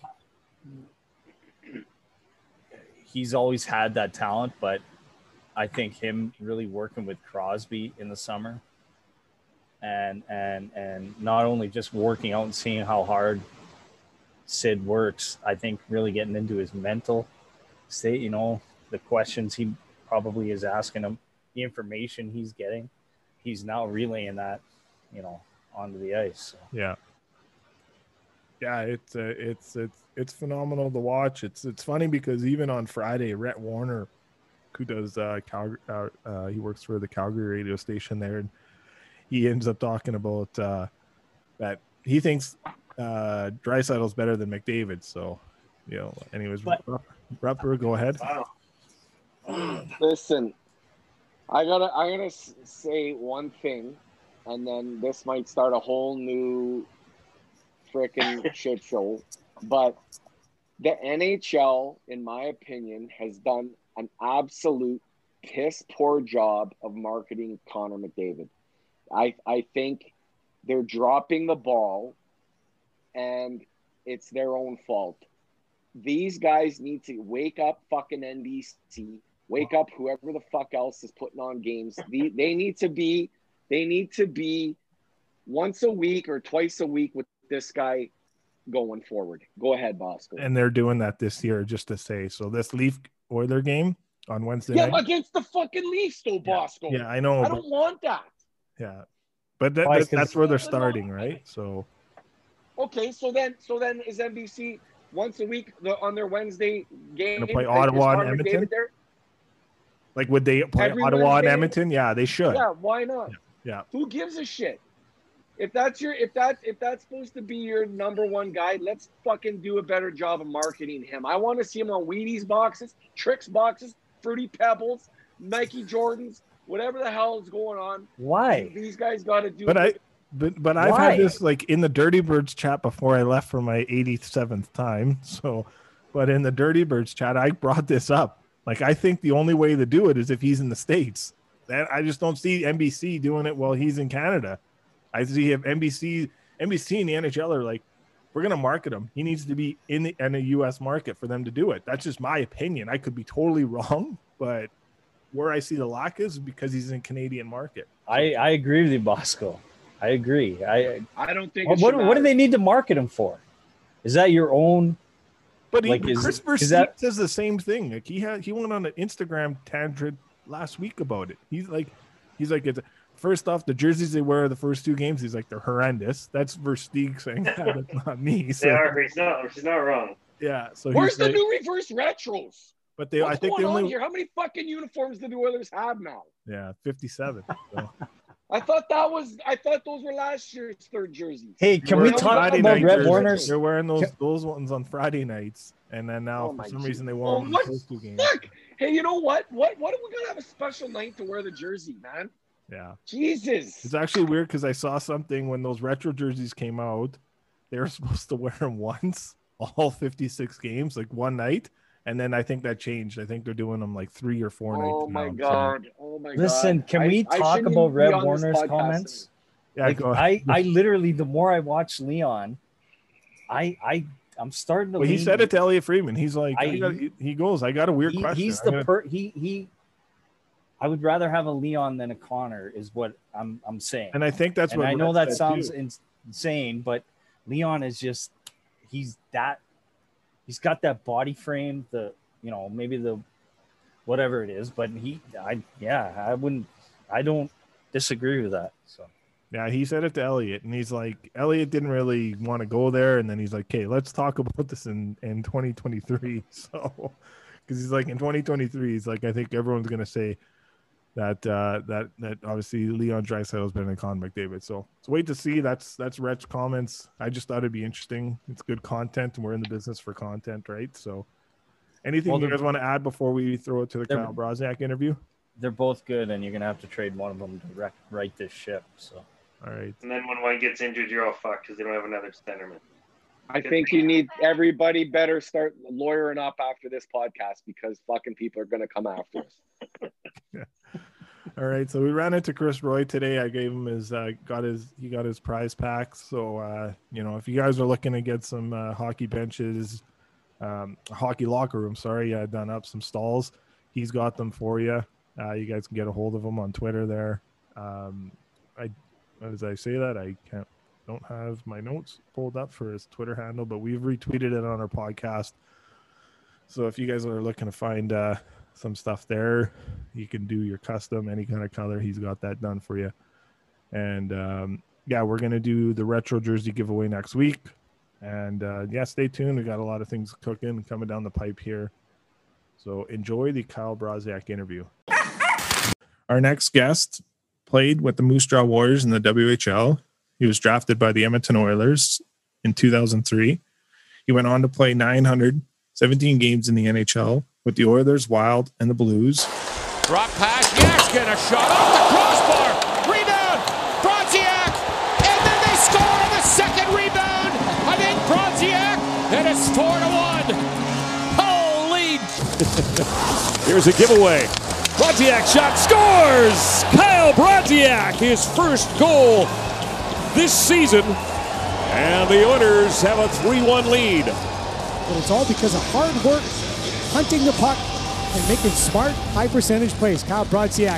he's always had that talent, but I think him really working with Crosby in the summer and and and not only just working out and seeing how hard Sid works, I think really getting into his mental state, you know, the questions he probably is asking him, the information he's getting, he's now relaying that, you know, onto the ice. So. Yeah. Yeah, it's uh, it's it's it's phenomenal to watch. It's it's funny because even on Friday, Rhett Warner, who does uh, Calgary, uh, uh, he works for the Calgary radio station there, and he ends up talking about uh, that he thinks uh, Draisaitl's better than McDavid. So, you know, anyways, But- Rupper, go ahead. Wow. Listen, I gotta I gotta s- say one thing, and then this might start a whole new freaking shit show. But the N H L, in my opinion, has done an absolute piss poor job of marketing Connor McDavid. I I think they're dropping the ball, and it's their own fault. These guys need to wake up, fucking N B C. Wake up, whoever the fuck else is putting on games. They, they need to be, they need to be once a week or twice a week with this guy going forward. Go ahead, Bosco. And they're doing that this year, just to say. So this Leaf Oiler game on Wednesday Yeah, night. against the fucking Leafs, though, Bosco. Yeah, I know. I but- don't want that. yeah, but that, Why? that's, 'Cause- that's where they're No, no, starting, no. right? So Okay, so then, so then is N B C once a week the, on their Wednesday game? Gonna play like, is Ottawa and Connor Edmonton? McDavid there? like, would they play Every Ottawa and Wednesday? Edmonton? Yeah, they should. Yeah, why not? Yeah. Who gives a shit? If that's your, if that, if that's supposed to be your number one guy, let's fucking do a better job of marketing him. I want to see him on Wheaties boxes, Tricks boxes, Fruity Pebbles, Nike Jordans, whatever the hell is going on. Why? These guys got to do. But I, but but I've Why? had this like in the Dirty Birds chat before I left for my eighty-seventh time. So, but in the Dirty Birds chat, I brought this up. Like, I think the only way to do it is if he's in the States. That I just don't see N B C doing it while he's in Canada. I see if N B C, N B C and the N H L are like, we're gonna market him. He needs to be in the in a U S market for them to do it. That's just my opinion. I could be totally wrong, but where I see the lock is because he's in Canadian market. I, I agree with you, Bosco. I agree. I I don't think. what, it what, should what do matter. they need to market him for? Is that your own? But he, Like, is- Chris is Versteeg that- says the same thing. Like he had, he went on an Instagram tangent last week about it. He's like, he's like, it's, first off, the jerseys they wear the first two games, he's like, they're horrendous. That's Versteeg saying that. That's not me. So They are. He's not. He's not wrong. yeah. So Where's he's the like, new reverse retros? but they, What's I think going they on only, here? How many fucking uniforms do the Oilers have now? yeah, fifty-seven. So. I thought that was. I thought those were last year's third jerseys. Hey, can They're we wearing talk Friday about night Red jerseys. Warner's? They're wearing those Can- those ones on Friday nights, and then now Oh for my some gee- reason they Oh, wore them what? the first two games. Fuck. Hey, you know what? What? What? Are we gonna have a special night to wear the jersey, man? Yeah. Jesus. It's actually weird because I saw something when those retro jerseys came out. They were supposed to wear them once, all fifty-six games, like one night. And then I think that changed. I think they're doing them like three or four nights. Oh my now. So, god. Oh my god. Listen, can I- we I talk shouldn't about be Red on this Warner's podcast comments? yeah, Like, go ahead. I, I literally, the more I watch Leon, I, I, I'm starting to. Well, he lean- said it to Elliot Freeman. He's like, I I- got, he, he goes, I got a weird he- question. He's I'm the gonna- per. He he. I would rather have a Leon than a Connor, is what I'm I'm saying. and I think that's and what I know Rhett that said, sounds too. ins- insane, but Leon is just he's that he's got that body frame, the you know, maybe the whatever it is, but he I yeah, I wouldn't I don't disagree with that. So Yeah, he said it to Elliot, and he's like, Elliot didn't really want to go there, and then he's like, "Okay, let's talk about this in in twenty twenty-three." So, because he's like, in twenty twenty-three, he's like, I think everyone's gonna say that uh, that that obviously Leon Draisaitl has been in Con McDavid. So, so wait to see. That's that's Rhett's comments. I just thought it'd be interesting. It's good content, and we're in the business for content, right? So, anything Well, you they're- guys want to add before we throw it to the they're- Kyle Brozniak interview? they're both good, and you're gonna have to trade one of them to wreck, right this ship. So All right. And then when one gets injured, you're all fucked because they don't have another centerman. I think you need everybody better start lawyering up after this podcast because fucking people are going to come after us. Yeah. All right. So we ran into Chris Roy today. I gave him his, uh, got his, he got his prize packs. So, uh, you know, if you guys are looking to get some uh, hockey benches, um, hockey locker room, sorry, uh, done up some stalls, he's got them for you. Uh, you guys can get a hold of him on Twitter there. Um, I, as I say that, I can't, don't have my notes pulled up for his Twitter handle, but we've retweeted it on our podcast. So if you guys are looking to find uh, some stuff there, you can do your custom, any kind of color. He's got that done for you. And um, yeah, we're going to do the retro jersey giveaway next week. And uh, yeah, stay tuned. We got a lot of things cooking and coming down the pipe here. So enjoy the Kyle Brodziak interview. Our next guest played with the Moose Jaw Warriors in the W H L. He was drafted by the Edmonton Oilers in two thousand three. He went on to play nine hundred seventeen games in the N H L with the Oilers, Wild, and the Blues. Drop pass, Yashkin, a shot off the crossbar. Rebound, Brodziak, and then they score on the second rebound. I think Brodziak, and it's four to one. Holy! Here's a giveaway. Brodziak shot, scores! Kyle Brodziak, his first goal this season, and the Oilers have a three one lead. But it's all because of hard work, hunting the puck, and making smart, high-percentage plays. Kyle Brodziak.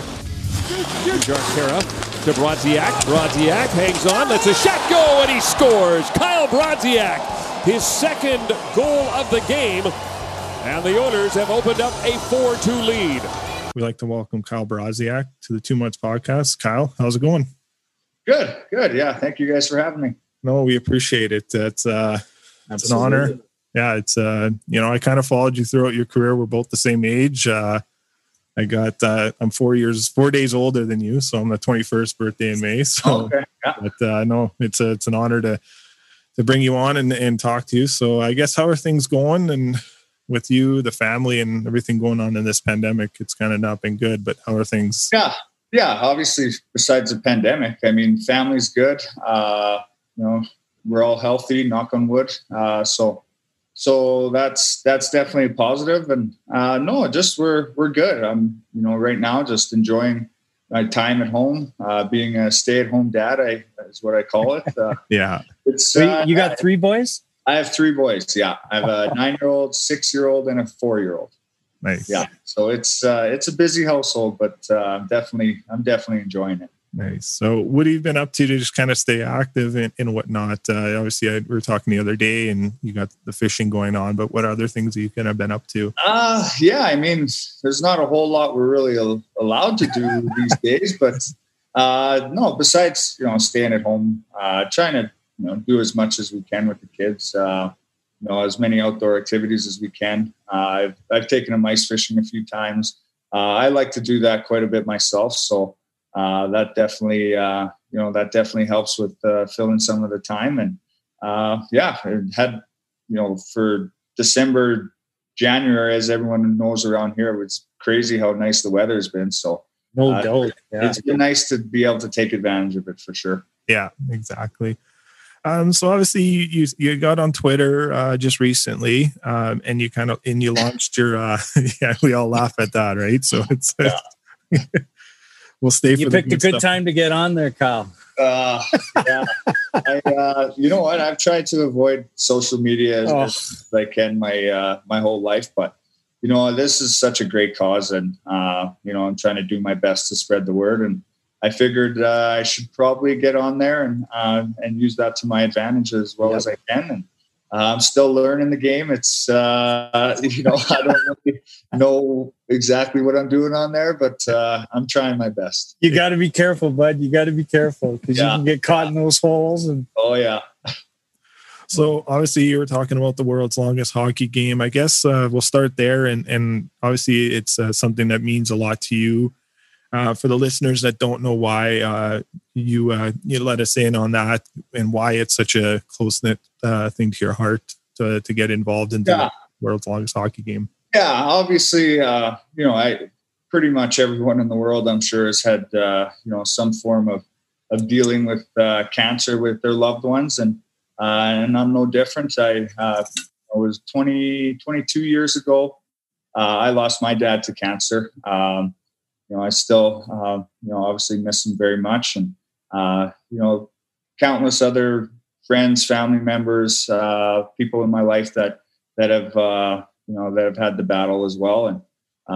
Jarkera to Brodziak. Brodziak hangs on, lets a shot go, and he scores. Kyle Brodziak, his second goal of the game, and the Oilers have opened up a four two lead. We'd like to welcome Kyle Brodziak to the Two Months Podcast. Kyle, how's it going? Good, good. Yeah, thank you guys for having me. No, we appreciate it. It's, uh, it's an honor. Yeah, it's, uh, you know, I kind of followed you throughout your career. We're both the same age. Uh, I got, uh, I'm four years, four days older than you. So I'm the twenty-first birthday in May. So, oh, okay. Yeah. But uh, no, it's a, it's an honor to, to bring you on and, and talk to you. So I guess how are things going? And with you, the family, and everything going on in this pandemic, it's kind of not been good, but how are things? Yeah. Yeah. Obviously, besides the pandemic, I mean, family's good. Uh, you know, we're all healthy, knock on wood. Uh, so, so that's, that's definitely a positive. And uh, no, just, we're, we're good. I'm, you know, right now just enjoying my time at home, uh, being a stay-at-home dad, I is what I call it. Uh, yeah. It's, so uh, you got three boys? I have three boys. Yeah. I have a nine-year-old, six-year-old, and a four-year-old. Nice. Yeah. So it's, uh, it's a busy household, but uh, I'm definitely, I'm definitely enjoying it. Nice. So what have you been up to to just kind of stay active and, and whatnot? Uh, obviously, I, we were talking the other day and you got the fishing going on, but what other things have you kind of been up to? Uh, yeah, I mean, there's not a whole lot we're really al- allowed to do these days, but uh, no, besides, you know, staying at home, uh, trying to, you know, do as much as we can with the kids, uh, you know, as many outdoor activities as we can. Uh, I've, I've taken them ice fishing a few times. Uh, I like to do that quite a bit myself. So uh, that definitely, uh, you know, that definitely helps with uh, filling some of the time. And uh, yeah, it had, you know, for December, January, as everyone knows around here, it's crazy how nice the weather has been. So no uh, doubt. Yeah. It's been nice to be able to take advantage of it for sure. Yeah, exactly. Um, so obviously you, you, you got on Twitter uh, just recently, um, and you kind of and you launched your. Uh, yeah, we all laugh at that, right? So it's yeah. we'll stay. You for picked the a good stuff. time to get on there, Kyle. Uh, yeah, I, uh, you know what? I've tried to avoid social media as, Oh. as I can my uh, my whole life, but you know this is such a great cause, and uh, you know I'm trying to do my best to spread the word and. I figured uh, I should probably get on there and uh, and use that to my advantage as well Yep. as I can. And uh, I'm still learning the game. It's uh, you know I don't really know exactly what I'm doing on there, but uh, I'm trying my best. You got to be careful, bud. You got to be careful because Yeah. you can get caught in those holes. And Oh yeah, So obviously you were talking about the world's longest hockey game. I guess uh, we'll start there, and and obviously it's uh, something that means a lot to you. Uh, for the listeners that don't know why uh, you uh, you let us in on that and why it's such a close knit uh, thing to your heart to to get involved in Yeah. the world's longest hockey game. yeah. Obviously, uh, you know, I pretty much everyone in the world, I'm sure, has had uh, you know some form of of dealing with uh, cancer with their loved ones, and uh, and I'm no different. I, uh, it was twenty, twenty-two years ago. Uh, I lost my dad to cancer. Um, you know, I still, uh, you know, obviously miss him very much, and uh, you know, countless other friends, family members, uh, people in my life that that have, uh, you know, that have had the battle as well, and.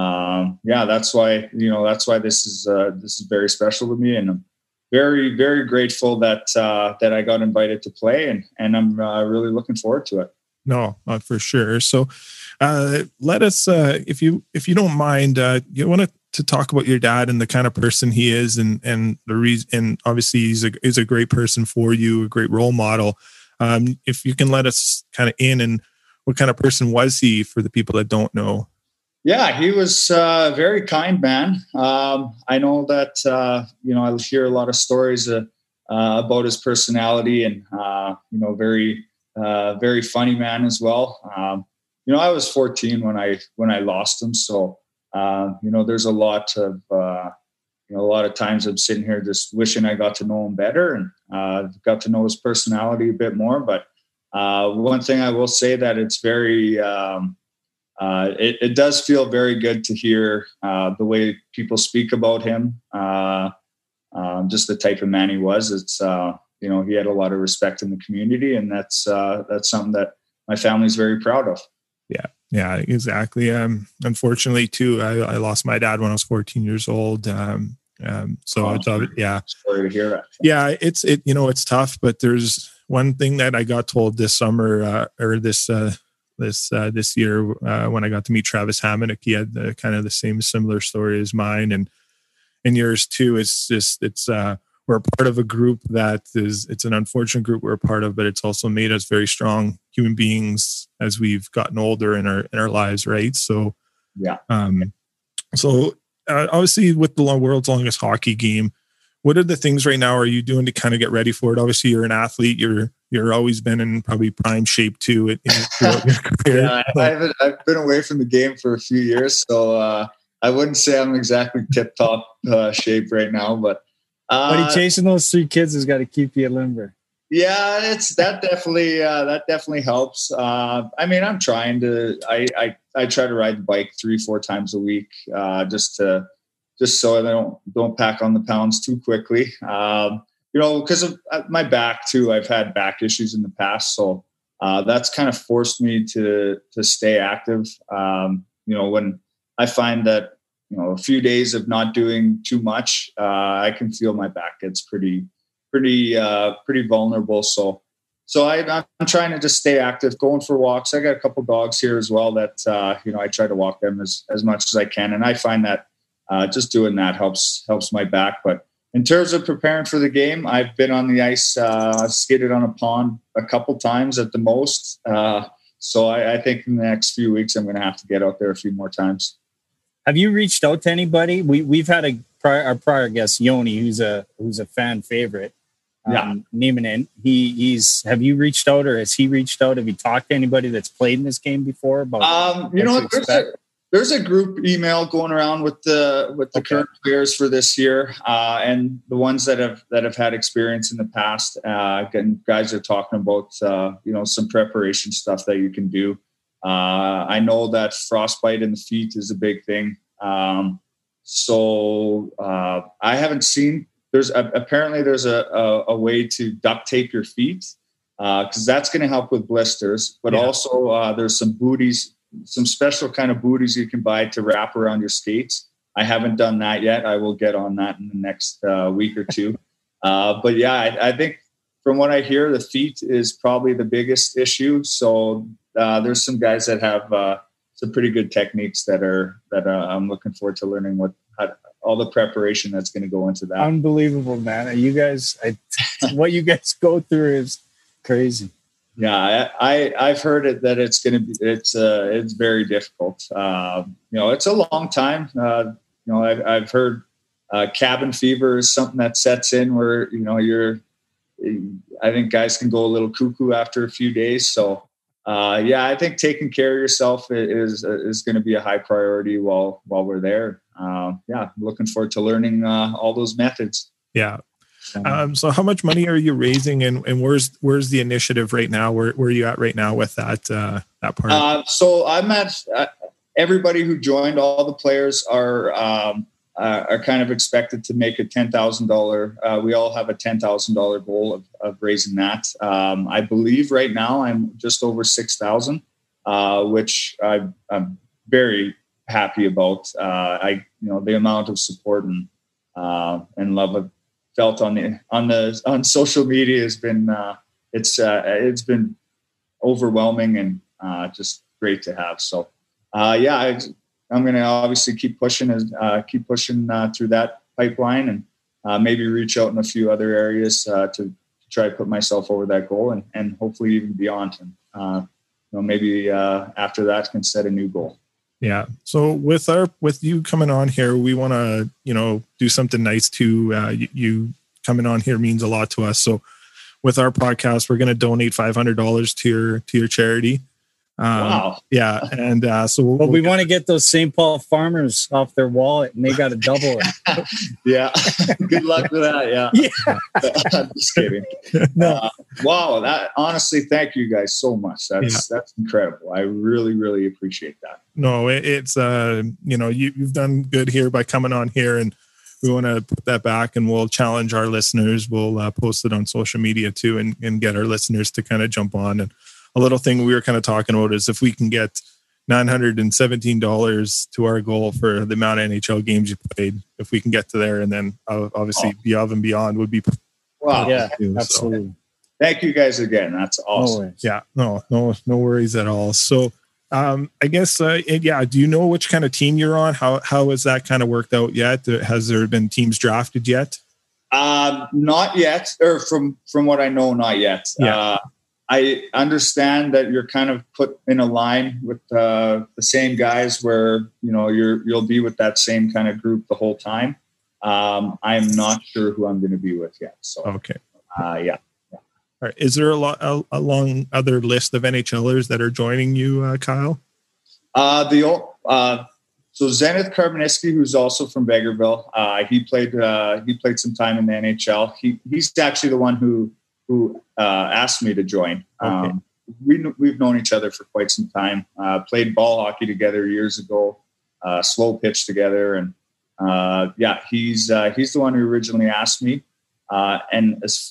Um, yeah, that's why, you know, that's why this is, uh, this is very special to me, and I'm very, very grateful that, uh, that I got invited to play, and, and I'm uh, really looking forward to it. No, uh, for sure. So, uh, let us, uh, if you, if you don't mind, uh, you want to, to talk about your dad and the kind of person he is, and, and the reason, and obviously he's a, he's a great person for you, a great role model. Um, if you can let us kind of in, and what kind of person was he for the people that don't know? Yeah, he was a very kind man. Um, I know that, uh, you know, I hear a lot of stories uh, uh, about his personality, and, uh, you know, very, uh, very funny man as well. Um, you know, I was fourteen when I, when I lost him. So, uh, you know, there's a lot of, uh, you know, a lot of times I'm sitting here just wishing I got to know him better, and uh, got to know his personality a bit more. But uh, one thing I will say, that it's very, um, Uh, it, it does feel very good to hear uh, the way people speak about him. Uh, um, just the type of man he was. It's uh, you know, he had a lot of respect in the community, and that's uh, that's something that my family's very proud of. Yeah, yeah, exactly. Um, unfortunately, too, I, I lost my dad when I was fourteen years old. Um, um, so Oh, it's uh, yeah, sorry to hear that. Yeah, it's it. You know, it's tough, but there's one thing that I got told this summer uh, or this. Uh, This uh, this year uh, when I got to meet Travis Hamonic. He had the, kind of the same similar story as mine, and and yours too. It's just it's uh, we're part of a group that is it's an unfortunate group we're a part of, but it's also made us very strong human beings as we've gotten older in our in our lives, right? So yeah. Um, so uh, obviously, with the world's longest hockey game, what are the things right now are you doing to kind of get ready for it? Obviously, you're an athlete. You're you're always been in probably prime shape too. In, in your career. Yeah, I haven't, I've been away from the game for a few years, so uh, I wouldn't say I'm exactly tip top uh, shape right now. But uh, but he chasing those three kids has got to keep you limber. Yeah, it's that definitely uh, that definitely helps. Uh, I mean, I'm trying to. I, I I try to ride the bike three four times a week, uh, just to. just so I don't don't pack on the pounds too quickly. Um, you know, because of my back too, I've had back issues in the past, so uh, that's kind of forced me to to stay active. Um, you know, when I find that you know a few days of not doing too much, uh, I can feel my back gets pretty pretty uh, pretty vulnerable. So so I, I'm trying to just stay active, going for walks. I got a couple dogs here as well that uh, you know I try to walk them as as much as I can, and I find that. Uh, just doing that helps helps my back. But in terms of preparing for the game, I've been on the ice, uh, skated on a pond a couple times at the most. Uh, so I, I think in the next few weeks, I'm going to have to get out there a few more times. Have you reached out to anybody? We we've had a prior, our prior guest Yoni, who's a who's a fan favorite. Um, yeah, Nieminen. He he's. Have you reached out, or has he reached out? Have you talked to anybody that's played in this game before? About um, you know, there's a, there's a group email going around with the with the okay. current players for this year, uh, and the ones that have that have had experience in the past. Uh, and guys are talking about uh, you know some preparation stuff that you can do. Uh, I know that frostbite in the feet is a big thing. Um, so uh, I haven't seen. There's a, apparently there's a, a, a way to duct tape your feet because uh, that's going to help with blisters. But yeah. also uh, there's some booties. Some special kind of booties you can buy to wrap around your skates. I haven't done that yet. I will get on that in the next uh, week or two. Uh, but yeah, I, I think from what I hear, the feet is probably the biggest issue. So uh, there's some guys that have uh, some pretty good techniques that are that uh, I'm looking forward to learning what how, all the preparation that's going to go into that. Unbelievable, man! You guys, I, what you guys go through is crazy. Yeah, I, I I've heard it that it's going to be it's uh it's very difficult. Uh, you know, it's a long time. Uh, you know, I've I've heard uh, cabin fever is something that sets in where you know you're. I think guys can go a little cuckoo after a few days. So uh, yeah, I think taking care of yourself is is going to be a high priority while while we're there. Uh, yeah, I'm looking forward to learning uh, all those methods. Yeah. Um, so how much money are you raising, and, and where's where's the initiative right now? Where where are you at right now with that uh, that part? Uh, so I'm at uh, everybody who joined. All the players are um, uh, are kind of expected to make a ten thousand uh, dollars. We all have a ten thousand dollars goal of, of raising that. Um, I believe right now I'm just over six thousand, uh, which I, I'm very happy about. Uh, I you know the amount of support and uh, and love I've felt on the on the on social media has been uh, it's uh, it's been overwhelming and uh, just great to have. So uh, yeah, I, I'm going to obviously keep pushing and uh, keep pushing uh, through that pipeline, and uh, maybe reach out in a few other areas uh, to, to try to put myself over that goal, and, and hopefully even beyond. And uh, you know, maybe uh, after that can set a new goal. Yeah. So with our with you coming on here, we want to you know do something nice too. Uh, you, you coming on here means a lot to us. So with our podcast, we're going to donate five hundred dollars to your to your charity. Um, wow. Yeah, and uh, so we'll, Well, we we'll want to get those Saint Paul farmers off their wallet, and they got to double it. Yeah. Good luck with that. Yeah. Yeah. I'm just kidding. No. Uh, wow. That honestly, thank you guys so much. That's Yeah. that's incredible. I really, really appreciate that. No, it, it's uh, you know you you've done good here by coming on here, and we want to put that back, and we'll challenge our listeners. We'll uh, post it on social media too, and and get our listeners to kind of jump on. And a little thing we were kind of talking about is if we can get nine hundred seventeen dollars to our goal for the amount of N H L games you played, if we can get to there, and then uh, obviously Oh. beyond and beyond would be Wow. Yeah, too, so. absolutely. Thank you guys again. That's No awesome. worries. Yeah, no, no, no worries at all. So, um, I guess, uh, and yeah. Do you know which kind of team you're on? How how has that kind of worked out yet? Has there been teams drafted yet? Um, not yet, or from from what I know, not yet. Yeah. Uh, I understand that you're kind of put in a line with uh, the same guys, where you know you're you'll be with that same kind of group the whole time. Um, I'm not sure who I'm going to be with yet. So, Okay. uh, yeah. All right. Is there a, lo- a, a long other list of NHLers that are joining you, uh, Kyle? Uh, the o- uh, so Zenith Karbaniski, who's also from Vegreville, uh, he played uh, he played some time in the N H L. He he's actually the one who who uh, asked me to join. Okay. Um, we we've known each other for quite some time. Uh, played ball hockey together years ago. Uh, slow pitch together, and uh, yeah, he's uh, he's the one who originally asked me. Uh, and as,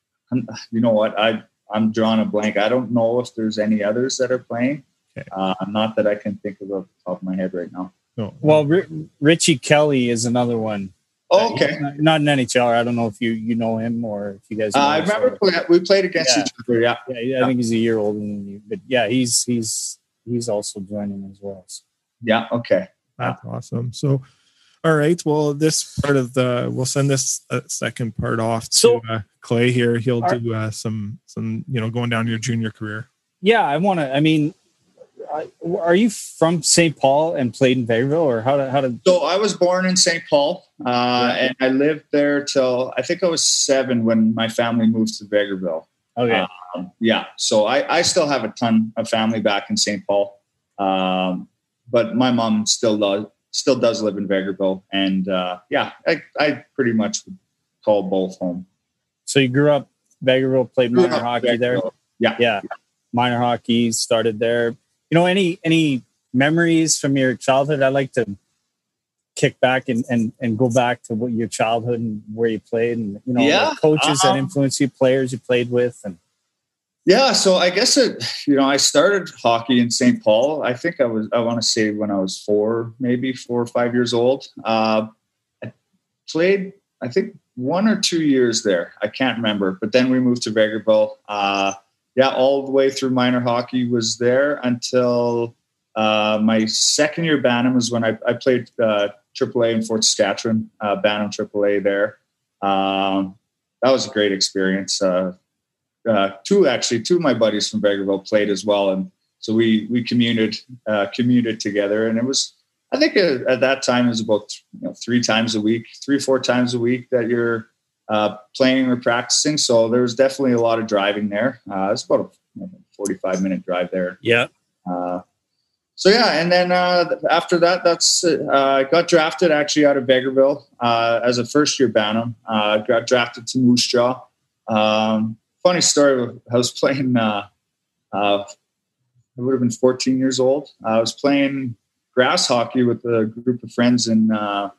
you know what, I I'm drawing a blank. I don't know if there's any others that are playing. Okay. Uh, not that I can think of off the top of my head right now. No. Well, R- Richie Kelly is another one. Oh, okay. Uh, not, not an N H L. I don't know if you you know him or if you guys. Know Uh, I him, remember so- play, we played against Yeah. each other. Yeah. Yeah, I think he's a year older than you, but yeah, he's he's he's also joining as well. So. Yeah. Okay. That's awesome. So, all right. Well, this part of the we'll send this uh, second part off to So- uh, Clay here. He'll Are- do uh, some some you know going down your junior career. Yeah, I want to. I mean, I- are you from Saint Paul and played in Vegreville, or how did how did? So I was born in Saint Paul, uh, and I lived there till I think I was seven when my family moved to Vegreville. Okay, Um, yeah. So I, I still have a ton of family back in Saint Paul, um, but my mom still does still does live in Vegreville, and uh, yeah, I, I pretty much would call both home. so you grew up Vegreville, played Grew minor up hockey there. Vegreville. Yeah. Yeah, minor hockey started there. You know, any any memories from your childhood? I'd like to kick back and and, and go back to what your childhood and where you played, and you know, Yeah, the coaches that um, influenced you, players you played with, and Yeah, so I guess it, you know, I started hockey in Saint Paul. I think I was, I want to say when I was four, maybe four or five years old. Uh, I played, I think, one or two years there. I can't remember. But then we moved to Vegreville. Uh, yeah, all the way through minor hockey was there until uh, my second year Bantam was when I, I played uh, triple A in Fort Saskatchewan, uh, Bantam triple A there. Um, that was a great experience. Uh, Uh, two actually, two of my buddies from Vegreville played as well, and so we we commuted uh, commuted together. And it was, I think, uh, at that time it was about you know, three times a week, three four times a week that you're uh, playing or practicing. So there was definitely a lot of driving there. Uh, it's about a you know, forty-five minute drive there. yeah, Uh, so yeah, and then uh, after that, that's uh, I got drafted actually out of Vegreville uh, as a first year Bantam. Uh, got drafted to Moose Jaw. Um, funny story. I was playing. Uh, uh, I would have been fourteen years old. I was playing grass hockey with a group of friends in uh,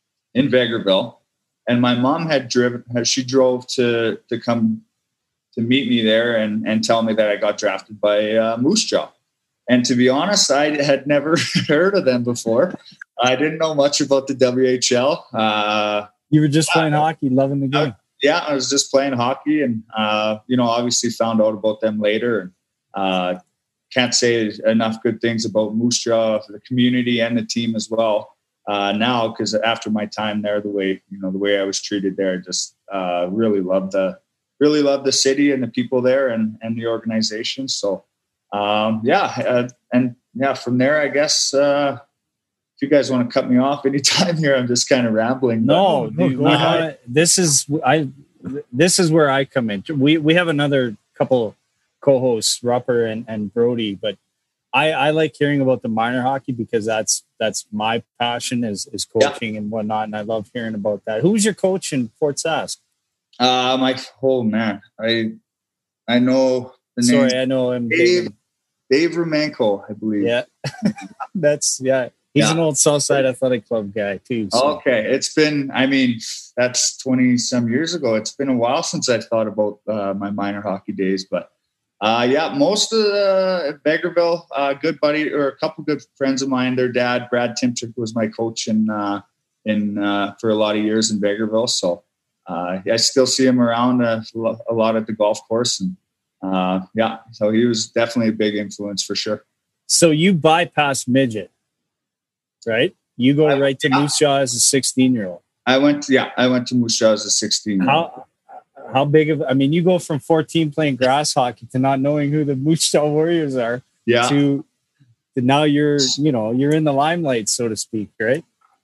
in Vegreville, and my mom had driven. She drove to to come to meet me there and and tell me that I got drafted by uh, Moose Jaw. And to be honest, I had never heard of them before. I didn't know much about the W H L. Uh, you were just playing uh, hockey, loving the game. I, yeah, I was just playing hockey, and uh, you know, obviously found out about them later. Uh, can't say enough good things about Moose Jaw, the community, and the team as well. Uh, now, because after my time there, the way you know the way I was treated there, just uh, really loved the really loved the city and the people there, and and the organization. So. Um, yeah. Uh, and yeah, from there, I guess, uh, if you guys want to cut me off anytime here, I'm just kind of rambling. No, but, dude, uh, this is, I, this is where I come in. We, we have another couple co-hosts, Rupper and, and Brody, but I, I like hearing about the minor hockey because that's, that's my passion is, is coaching yeah. and whatnot. And I love hearing about that. Who was your coach in Fort Sask? Uh, my whole man, I, I know, Sorry, I know him. Dave, Dave Romanko, I believe. Yeah, that's yeah. He's yeah. an old Southside Athletic Club guy too. So. Okay, it's been. I mean, that's twenty some years ago. It's been a while since I thought about uh, my minor hockey days, but uh, yeah, most of the Vegreville, uh, good buddy or a couple good friends of mine. Their dad, Brad Timchuk, was my coach in uh, in uh, for a lot of years in Vegreville. So uh, I still see him around a, a lot at the golf course and. Uh, yeah, so he was definitely a big influence for sure. So you bypassed midget, right? You go I, right to yeah. Moose Jaw as a sixteen-year-old. I went, to, yeah, I went to Moose Jaw as a sixteen. How how big of? I mean, you go from fourteen playing grass hockey to not knowing who the Moose Jaw Warriors are. Yeah. To, to now you're, you know, you're in the limelight, so to speak, right?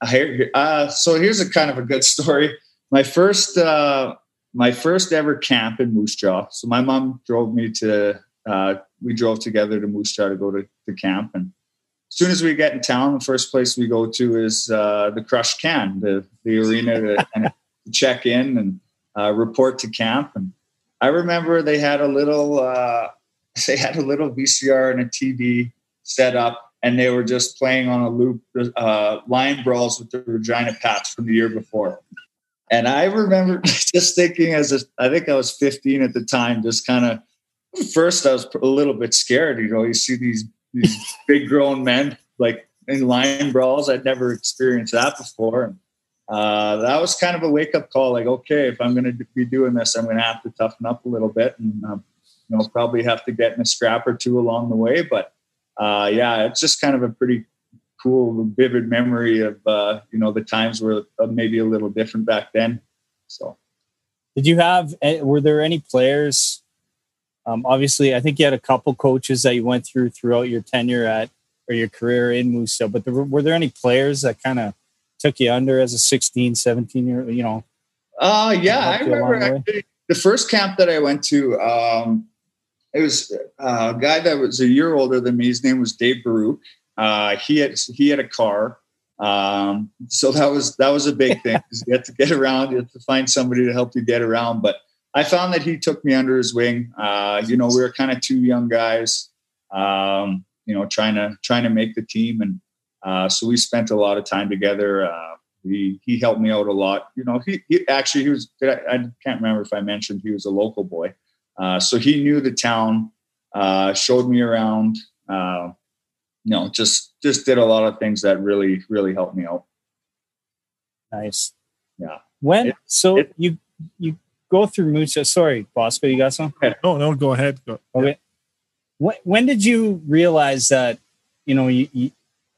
Uh, so here's a kind of a good story. My first. Uh, My first ever camp in Moose Jaw. So my mom drove me to, uh, we drove together to Moose Jaw to go to, to camp. And as soon as we get in town, the first place we go to is uh, the Crushed Can, the, the arena to, and to check in and uh, report to camp. And I remember they had a little, uh, they had a little V C R and a T V set up, and they were just playing on a loop, uh, line brawls with the Regina Pats from the year before. And I remember just thinking as a, I think I was fifteen at the time, just kind of, first I was a little bit scared. You know, you see these, these big grown men like in line brawls. I'd never experienced that before. And uh, that was kind of a wake up call. Like, okay, if I'm going to be doing this, I'm going to have to toughen up a little bit and, um, you know, probably have to get in a scrap or two along the way. But uh, yeah, it's just kind of a pretty cool, vivid memory of, uh, you know, the times were maybe a little different back then. So did you have, were there any players? Um, obviously, I think you had a couple coaches that you went through throughout your tenure at, or your career in Moose Jaw, but there, were there any players that kind of took you under as a sixteen, seventeen year, you know? Uh, yeah, I remember actually the first camp that I went to, um, it was a guy that was a year older than me. His name was Dave Baruch. Uh, he had he had a car, um, so that was that was a big thing. You had to get around, you had to find somebody to help you get around. But I found that he took me under his wing. Uh, you know, we were kind of two young guys, um, you know, trying to trying to make the team, and uh, so we spent a lot of time together. Uh, he he helped me out a lot. You know, he, he actually he was I, I can't remember if I mentioned he was a local boy, uh, so he knew the town, uh, showed me around. Uh, you know, just, just did a lot of things that really, really helped me out. Nice. Yeah. When, it, so it, you, you go through Moose Jaw. Sorry, Bosco, you got some? No, no, go ahead. Go. Okay. Yeah. When, when did you realize that, you know, you, you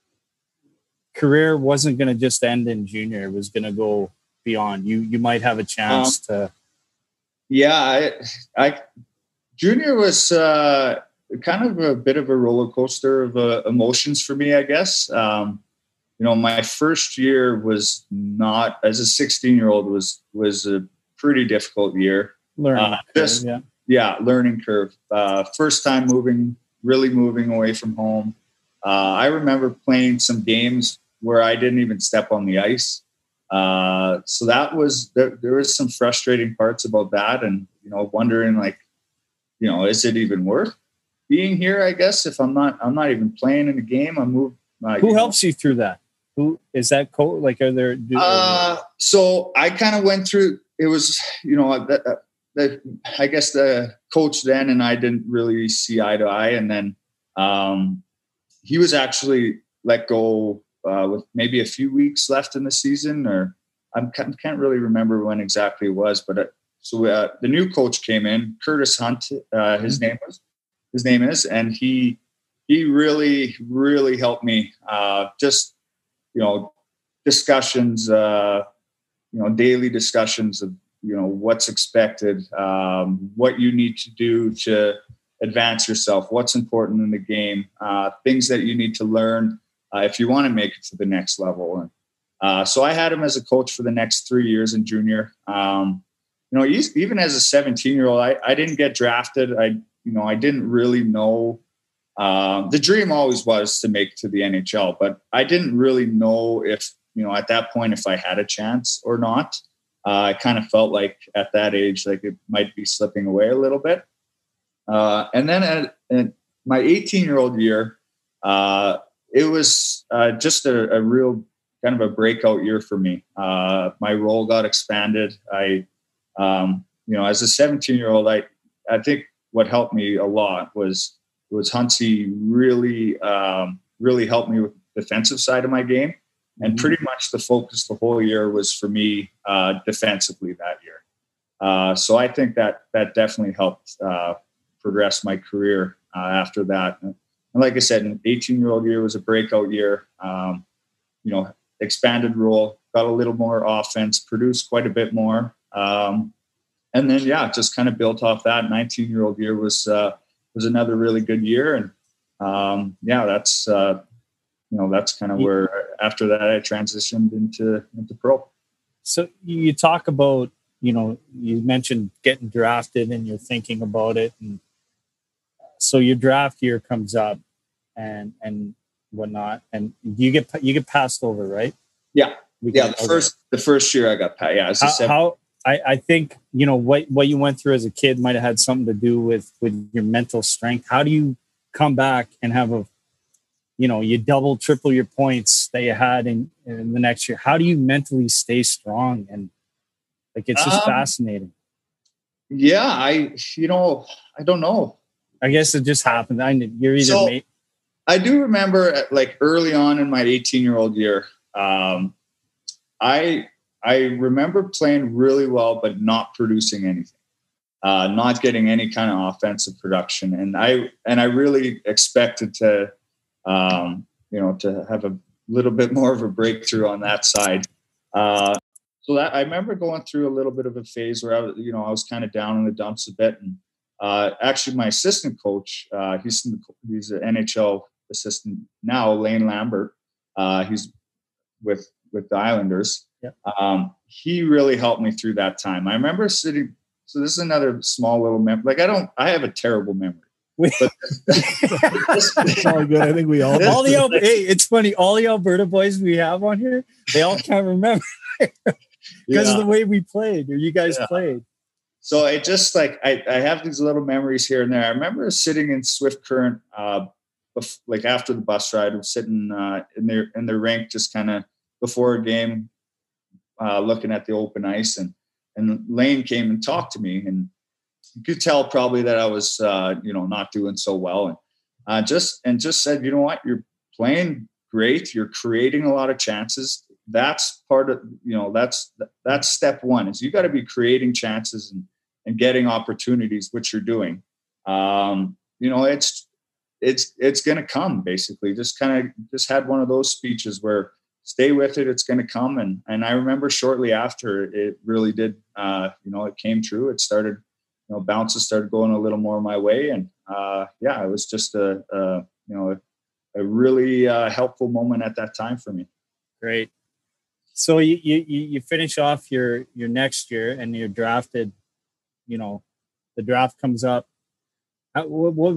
career wasn't going to just end in junior, it was going to go beyond? You, you might have a chance um, to. Yeah. I, I, junior was, uh, kind of a bit of a roller coaster of uh, emotions for me, I guess. Um, you know, my first year was not, as a sixteen year old was, was a pretty difficult year. Learning uh, curve, just, yeah. yeah, learning curve. Uh, first time moving, really moving away from home. uh, I remember playing some games where I didn't even step on the ice. Uh, so that was, there, there was some frustrating parts about that. And, you know, wondering like, you know, is it even worth being here? I guess if I'm not, I'm not even playing in the game, I'm moved. Uh, Who you helps know. you through that? Who is that coach? Like, are there? Do, uh, so I kind of went through, it was, you know, the, the, I guess the coach then and I didn't really see eye to eye. And then um, he was actually let go uh, with maybe a few weeks left in the season, or I can't really remember when exactly it was. But uh, so uh, the new coach came in, Curtis Hunt, uh, his name was, his name is, and he he really, really helped me. Uh, just you know, discussions, uh, you know, daily discussions of, you know, what's expected, um, what you need to do to advance yourself, what's important in the game, uh, things that you need to learn uh, if you want to make it to the next level. And uh, so I had him as a coach for the next three years in junior. Um, you know, even as a seventeen-year-old, I, I didn't get drafted. I, you know, I didn't really know. Um, the dream always was to make to the N H L, but I didn't really know if, you know, at that point, if I had a chance or not. Uh, I kind of felt like at that age, like it might be slipping away a little bit. Uh, and then at, at my eighteen-year-old year, uh, it was uh, just a, a real kind of a breakout year for me. Uh, my role got expanded. I, um, you know, as a seventeen-year-old, I, I think what helped me a lot was was Huntsy really, um, really helped me with the defensive side of my game. And mm-hmm. pretty much the focus the whole year was for me uh, defensively that year. Uh, so I think that that definitely helped uh, progress my career uh, after that. And like I said, an eighteen-year-old year was a breakout year. Um, you know, expanded role, got a little more offense, produced quite a bit more. Um, and then, yeah, just kind of built off that. nineteen-year-old year was uh, was another really good year. And um, yeah, that's, uh, you know, that's kind of where after that I transitioned into, into pro. So you talk about, you know, you mentioned getting drafted and you're thinking about it. And so your draft year comes up and, and whatnot. And you get, you get passed over, right? Yeah. We yeah. The first, the first year I got passed. Yeah. How, how I, I think, you know, what, what you went through as a kid might've had something to do with, with your mental strength. How do you come back and have a, you know, you double, triple your points that you had in, in the next year? How do you mentally stay strong? And like, it's just um, fascinating. Yeah. I, you know, I don't know. I guess it just happened. I you're either so, made. I do remember like early on in my eighteen year old year, um, I, I remember playing really well, but not producing anything, uh, not getting any kind of offensive production. And I, and I really expected to, um, you know, to have a little bit more of a breakthrough on that side. Uh, so that I remember going through a little bit of a phase where I was, you know, I was kind of down in the dumps a bit. And uh, actually my assistant coach, uh, he's, he's an N H L assistant now, Lane Lambert. Uh, he's with, with the Islanders. Yeah. Um, he really helped me through that time. I remember sitting, so this is another small little memory. Like I don't, I have a terrible memory. We, but it's all good. I think we all. All the Alberta, hey, it's funny. All the Alberta boys we have on here, they all can't remember because yeah. of the way we played or you guys yeah. played. So it just like I, I have these little memories here and there. I remember sitting in Swift Current, uh, bef- like after the bus ride, I'm sitting uh, in their in their rink, just kind of before a game, uh, looking at the open ice, and and Lane came and talked to me and. You could tell probably that I was, uh, you know, not doing so well, and uh, just and just said, you know what, you're playing great, you're creating a lot of chances. That's part of, you know, that's that's step one is you got to be creating chances and and getting opportunities, which you're doing. Um, you know, it's it's it's going to come. Basically, just kind of just had one of those speeches where stay with it, it's going to come, and and I remember shortly after it really did. Uh, you know, it came true. It started. You know, bounces started going a little more my way. And uh, yeah, it was just a, a you know, a, a really uh, helpful moment at that time for me. Great. So you, you, you finish off your, your next year and you're drafted, you know, the draft comes up. How, what, what,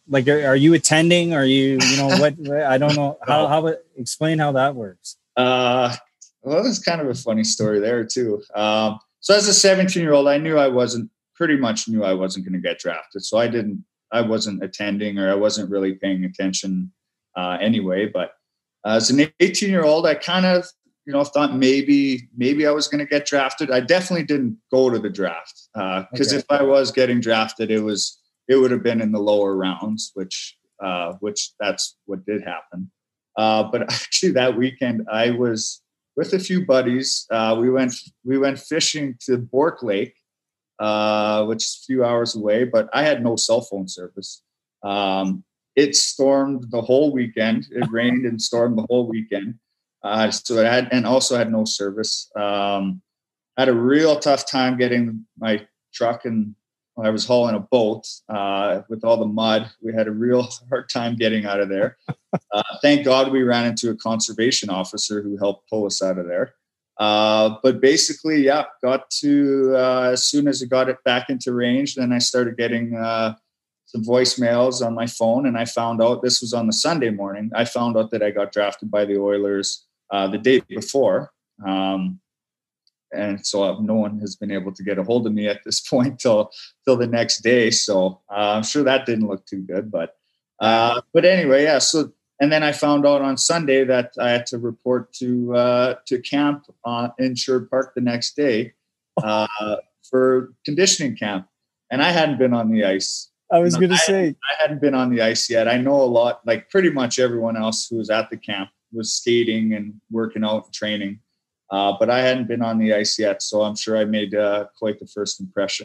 like, are, are you attending? Are you, you know, what, I don't know. How, how, explain how that works. Uh, well, that's kind of a funny story there too. Um, so as a seventeen year old, I knew I wasn't pretty much knew I wasn't going to get drafted. So I didn't, I wasn't attending, or I wasn't really paying attention uh, anyway. But as an eighteen year old, I kind of, you know, thought maybe, maybe I was going to get drafted. I definitely didn't go to the draft uh, because Okay. if I was getting drafted, it was, it would have been in the lower rounds, which, uh, which that's what did happen. Uh, but actually that weekend I was with a few buddies. Uh, we went, we went fishing to Bork Lake, uh, which is a few hours away, but I had no cell phone service. Um, it stormed the whole weekend. It rained and stormed the whole weekend. Uh, so it had, and also had no service. Um, I had a real tough time getting my truck, and I was hauling a boat uh, with all the mud. We had a real hard time getting out of there. Uh, thank God we ran into a conservation officer who helped pull us out of there. Uh, but basically, yeah, got to, uh, as soon as I got it back into range, then I started getting uh, some voicemails on my phone, and I found out, this was on the Sunday morning, I found out that I got drafted by the Oilers uh, the day before. Um, and so uh, no one has been able to get a hold of me at this point till till the next day. So uh, I'm sure that didn't look too good, but uh, but anyway, yeah. So and then I found out on Sunday that I had to report to uh, to camp uh, in Sherwood Park the next day uh, for conditioning camp, and I hadn't been on the ice. I was going to I say, hadn't, I hadn't been on the ice yet. I know a lot, like pretty much everyone else who was at the camp was skating and working out and training. Uh, but I hadn't been on the ice yet, so I'm sure I made uh, quite the first impression.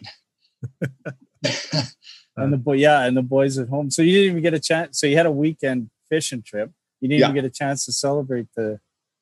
and the boy, yeah, and the boys at home. So you didn't even get a chance. So you had a weekend fishing trip. You didn't Yeah. even get a chance to celebrate the.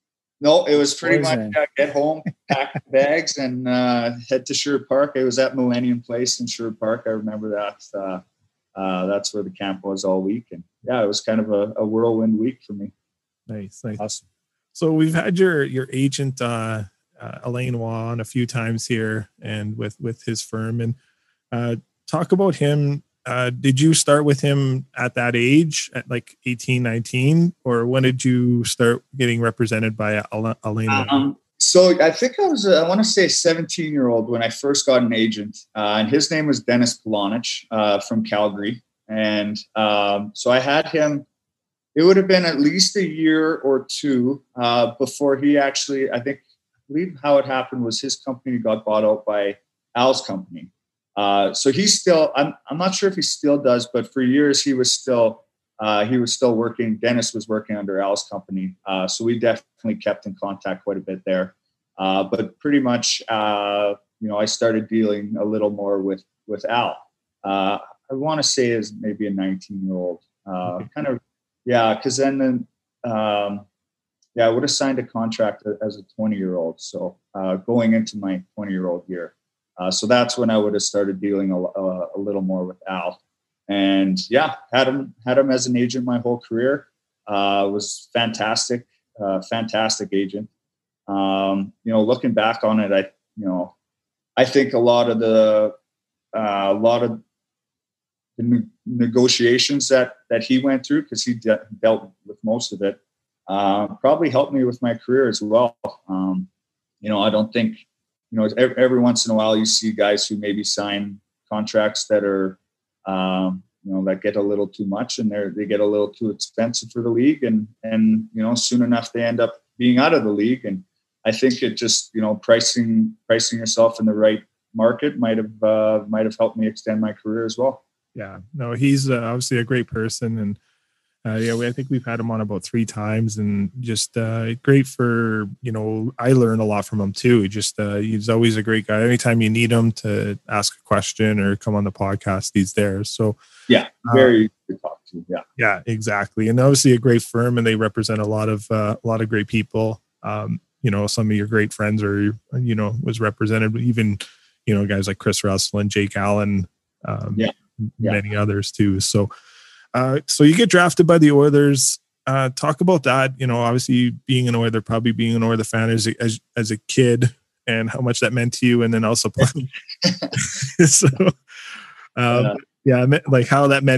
No, it was pretty Poison. much uh, get home, pack the bags, and uh, head to Sherwood Park. I was at Millennium Place in Sherwood Park. I remember that. Uh, uh, that's where the camp was all week, and yeah, it was kind of a, a whirlwind week for me. Nice, nice. Awesome. So we've had your your agent uh, uh, Alain Waugh on a few times here, and with with his firm, and uh, talk about him. Uh, did you start with him at that age, at like eighteen, nineteen, or when did you start getting represented by Ala- Alain Waugh? Um, so I think I was, uh, I want to say a seventeen year old when I first got an agent, uh, and his name was Dennis Polonich uh, from Calgary. And um, so I had him, it would have been at least a year or two uh, before he actually, I think, I believe how it happened was his company got bought out by Al's company. Uh, so he's still, I'm, I'm not sure if he still does, but for years he was still, uh, he was still working. Dennis was working under Al's company. Uh, so we definitely kept in contact quite a bit there. Uh, but pretty much, uh, you know, I started dealing a little more with, with Al. Uh, I want to say as maybe a nineteen year old, uh, kind of, yeah. Cause then, then um, yeah, I would have signed a contract as a twenty year old. So uh, going into my twenty year old year. Uh, so that's when I would have started dealing a, a, a little more with Al, and yeah, had him had him as an agent my whole career. Uh, was fantastic, uh, fantastic agent. Um, you know, looking back on it, I you know, I think a lot of the uh, a lot of the ne- negotiations that that he went through, because he de- dealt with most of it, uh, probably helped me with my career as well. Um, you know, I don't think. You know, every, every once in a while you see guys who maybe sign contracts that are, um, you know, that get a little too much, and they they get a little too expensive for the league, and and you know, soon enough they end up being out of the league. And I think it just, you know, pricing pricing yourself in the right market might have uh, might have helped me extend my career as well. Yeah, no, he's uh, obviously a great person, and uh, yeah, we, I think we've had him on about three times, and just uh, great for, you know, I learn a lot from him too. Just uh, he's always a great guy. Anytime you need him to ask a question or come on the podcast, he's there. So yeah, very easy to talk to. Yeah, yeah, exactly. And obviously a great firm, and they represent a lot of uh, a lot of great people. Um, you know, some of your great friends are, you know, was represented, even, you know, guys like Chris Russell and Jake Allen, um, yeah. Yeah. many others too. So. Uh, so you get drafted by the Oilers. Uh, talk about that. You know, obviously being an Oiler, probably being an Oiler fan as a, as, as a kid, and how much that meant to you, and then also playing. so, um, yeah, like how that meant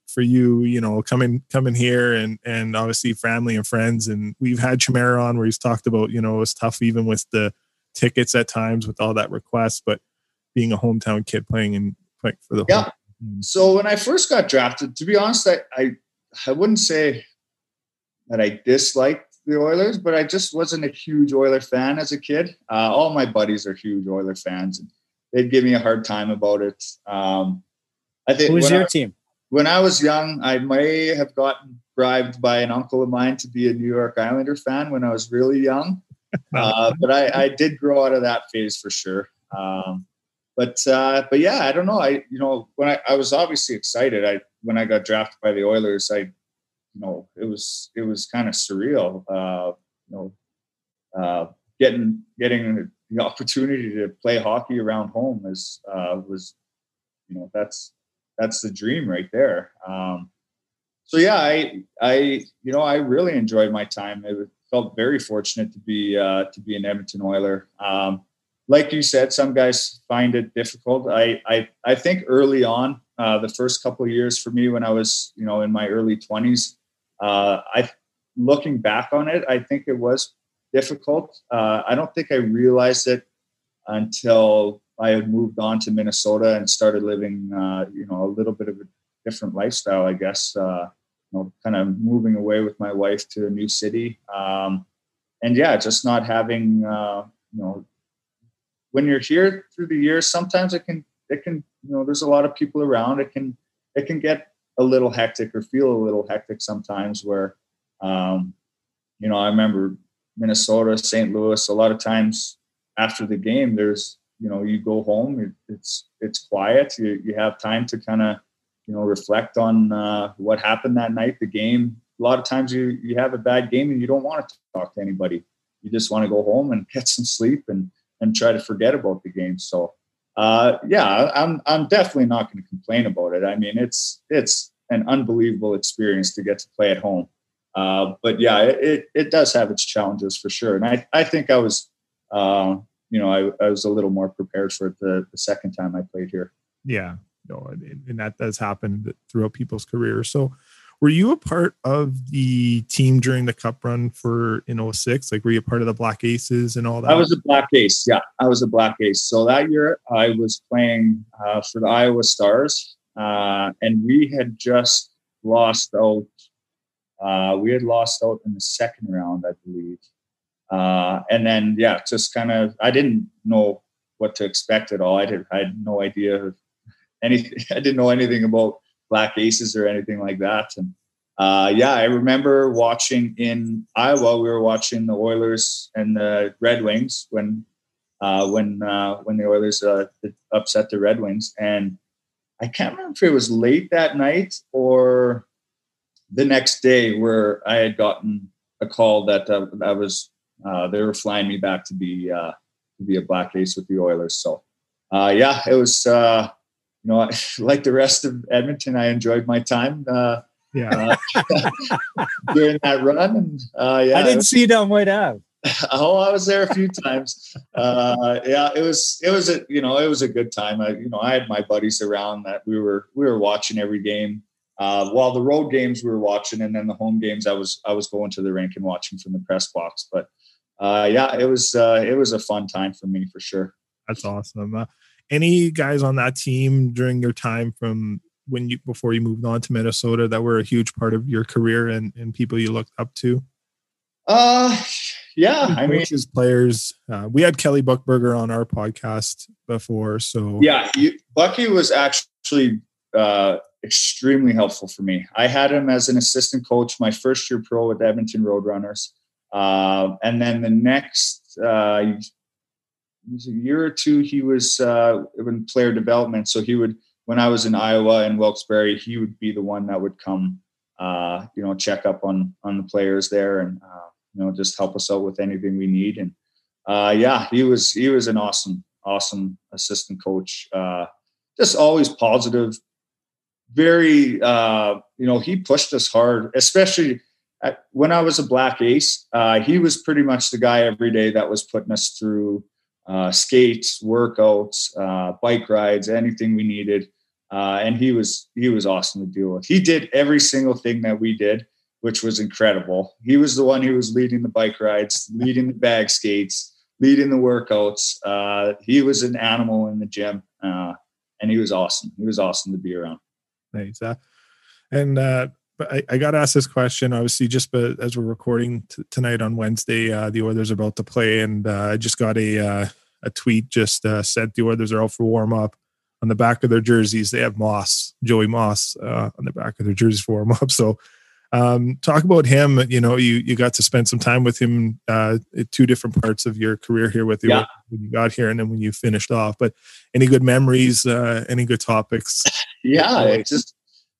for you, you know, coming coming here and and obviously family and friends. And we've had Chimera on where he's talked about, you know, it was tough even with the tickets at times with all that request, but being a hometown kid playing and playing for the yeah. home. So when I first got drafted, to be honest, I, I I wouldn't say that I disliked the Oilers, but I just wasn't a huge Oiler fan as a kid. Uh, all my buddies are huge Oiler fans, and they'd give me a hard time about it. Um, I think. Who was your I, team? When I was young, I may have gotten bribed by an uncle of mine to be a New York Islander fan when I was really young. Uh, but I, I did grow out of that phase for sure. Um, but uh, but yeah, I don't know. I you know when I, I was obviously excited. I when I got drafted by the Oilers, I you know it was it was kind of surreal. Uh, you know, uh, getting getting the opportunity to play hockey around home is uh, was you know that's. That's the dream right there. Um, so yeah, I, I, you know, I really enjoyed my time. It felt very fortunate to be, uh, to be an Edmonton Oiler. Um, like you said, some guys find it difficult. I, I, I think early on, uh, the first couple of years for me when I was, you know, in my early twenties, uh, I, looking back on it, I think it was difficult. Uh, I don't think I realized it until I had moved on to Minnesota and started living, uh, you know, a little bit of a different lifestyle, I guess, uh, you know, kind of moving away with my wife to a new city. Um, and yeah, just not having, uh, you know, when you're here through the years, sometimes it can, it can, you know, there's a lot of people around. It can, it can get a little hectic or feel a little hectic sometimes where, um, you know, I remember Minnesota, Saint Louis, a lot of times after the game, there's, you know, you go home, it, it's, it's quiet. You, you have time to kind of, you know, reflect on uh, what happened that night, the game. A lot of times you, you have a bad game and you don't want to talk to anybody. You just want to go home and get some sleep and, and try to forget about the game. So, uh, yeah, I'm, I'm definitely not going to complain about it. I mean, it's, it's an unbelievable experience to get to play at home. Uh, but yeah, it, it does have its challenges for sure. And I, I think I was, uh, you know, I, I was a little more prepared for it the, the second time I played here. Yeah, no, and, and that does happen throughout people's careers. So were you a part of the team during the cup run for in oh six? Like, were you a part of the Black Aces and all that? I was a Black Ace. Yeah, I was a Black Ace. So that year I was playing uh, for the Iowa Stars uh, and we had just lost out. Uh, we had lost out in the second round, I believe. Uh, and then, yeah, just kind of, I didn't know what to expect at all. I, did, I had no idea of anything. I didn't know anything about Black Aces or anything like that. And uh, yeah, I remember watching in Iowa, we were watching the Oilers and the Red Wings when, uh, when, uh, when the Oilers uh, upset the Red Wings. And I can't remember if it was late that night or the next day where I had gotten a call that uh, I was, Uh, they were flying me back to be uh, to be a Black Ace with the Oilers. So, uh, yeah, it was uh, you know like the rest of Edmonton. I enjoyed my time. Uh, yeah, uh, during that run, and uh, yeah, I didn't was, see it on White Ave. Oh, I was there a few times. Uh, yeah, it was it was a you know it was a good time. I you know I had my buddies around that we were we were watching every game. Uh, while the road games we were watching, and then the home games, I was I was going to the rink and watching from the press box. But uh, yeah, it was uh, it was a fun time for me for sure. That's awesome. Uh, any guys on that team during your time from when you before you moved on to Minnesota that were a huge part of your career and, and people you looked up to? Uh yeah, I mean, coaches, players. Uh, we had Kelly Buchberger on our podcast before, so yeah, you, Bucky was actually. Uh, extremely helpful for me. I had him as an assistant coach my first year pro with the Edmonton Roadrunners. Uh, and then the next uh, it was a year or two, he was uh, in player development. So he would, when I was in Iowa and Wilkes-Barre, he would be the one that would come, uh, you know, check up on, on the players there and, uh, you know, just help us out with anything we need. And uh, yeah, he was, he was an awesome, awesome assistant coach. Uh, just always positive. Very, uh, you know, he pushed us hard, especially at, when I was a Black Ace. Uh, he was pretty much the guy every day that was putting us through uh, skates, workouts, uh, bike rides, anything we needed. Uh, and he was he was awesome to deal with. He did every single thing that we did, which was incredible. He was the one who was leading the bike rides, leading the bag skates, leading the workouts. Uh, he was an animal in the gym, uh, and he was awesome. He was awesome to be around. Nice. Uh, and uh, but I, I got to ask this question, obviously, just but as we're recording t- tonight on Wednesday, uh, the Oilers are about to play, and uh, I just got a uh, a tweet just uh, said the Oilers are out for warm up. On the back of their jerseys, they have Moss, Joey Moss, uh, on the back of their jerseys for warm up. So, um, talk about him. You know, you you got to spend some time with him uh, at two different parts of your career here with you yeah. when you got here and then when you finished off. But any good memories? Uh, any good topics? Yeah, it just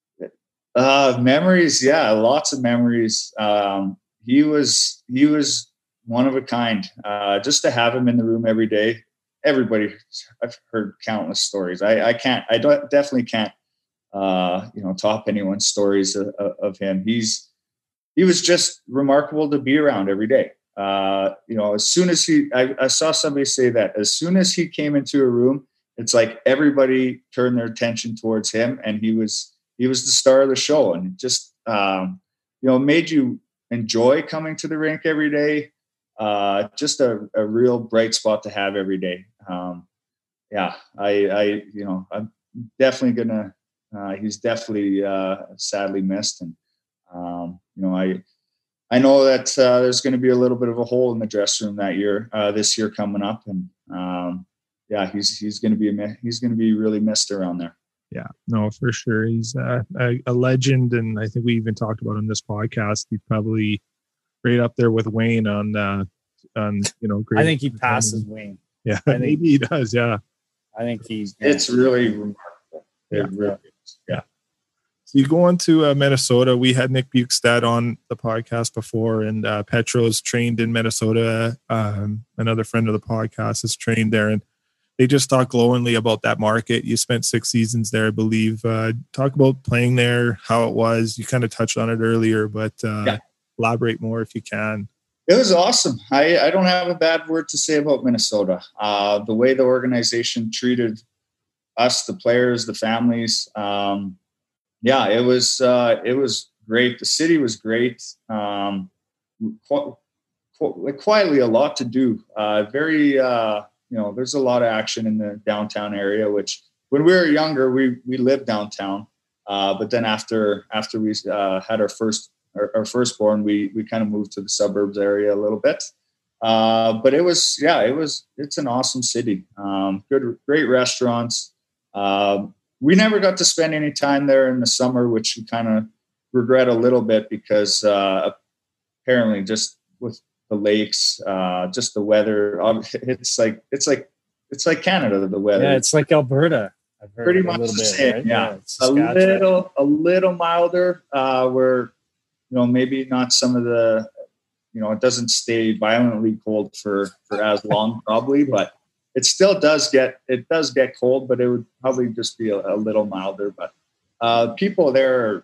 uh, memories. Yeah, lots of memories. Um, he was he was one of a kind. Uh, just to have him in the room every day. Everybody, I've heard countless stories. I, I can't, I don't, definitely can't, uh, you know, top anyone's stories of, of him. He's, he was just remarkable to be around every day. Uh, you know, as soon as he, I, I saw somebody say that as soon as he came into a room, it's like everybody turned their attention towards him, and he was, he was the star of the show, and it just, um, you know, made you enjoy coming to the rink every day. Uh, just a, a real bright spot to have every day. Um, yeah, I, I, you know, I'm definitely gonna. Uh, he's definitely uh, sadly missed, and um, you know, I, I know that uh, there's going to be a little bit of a hole in the dressing room that year, uh, this year coming up, and um, yeah, he's he's going to be a, he's going to be really missed around there. Yeah, no, for sure. He's uh, a, a legend, and I think we even talked about on this podcast. He's probably right up there with Wayne on, uh, on you know. Great I think he passes Wayne. Yeah, I think, maybe he does. Yeah, I think he's. It's really remarkable. Yeah, it really is. Yeah. So you go on to uh, Minnesota. We had Nick Bukestad on the podcast before, and uh, Petro's trained in Minnesota. Um, another friend of the podcast is trained there, and they just talk glowingly about that market. You spent six seasons there, I believe. Uh, talk about playing there, how it was. You kind of touched on it earlier, but uh, yeah. elaborate more if you can. It was awesome. I, I don't have a bad word to say about Minnesota. Uh, the way the organization treated us, the players, the families. Um, yeah, it was uh, it was great. The city was great. Um, qu- qu- quietly, a lot to do. Uh, very, uh, you know, there's a lot of action in the downtown area. Which, when we were younger, we we lived downtown. Uh, but then after after we uh, had our first our, our firstborn, we we kind of moved to the suburbs area a little bit. Uh, but it was yeah, it was it's an awesome city. Um, good, great restaurants. Uh, we never got to spend any time there in the summer, which we kind of regret a little bit because uh, apparently just with the lakes, uh, just the weather, it's like it's like it's like Canada. The weather, yeah, it's like Alberta. I've heard pretty much the bit, same. Right? Yeah, yeah a little a little milder. Uh, where you know maybe not some of the you know it doesn't stay violently cold for for as long probably, but. It still does get it does get cold, but it would probably just be a, a little milder. But uh, people there are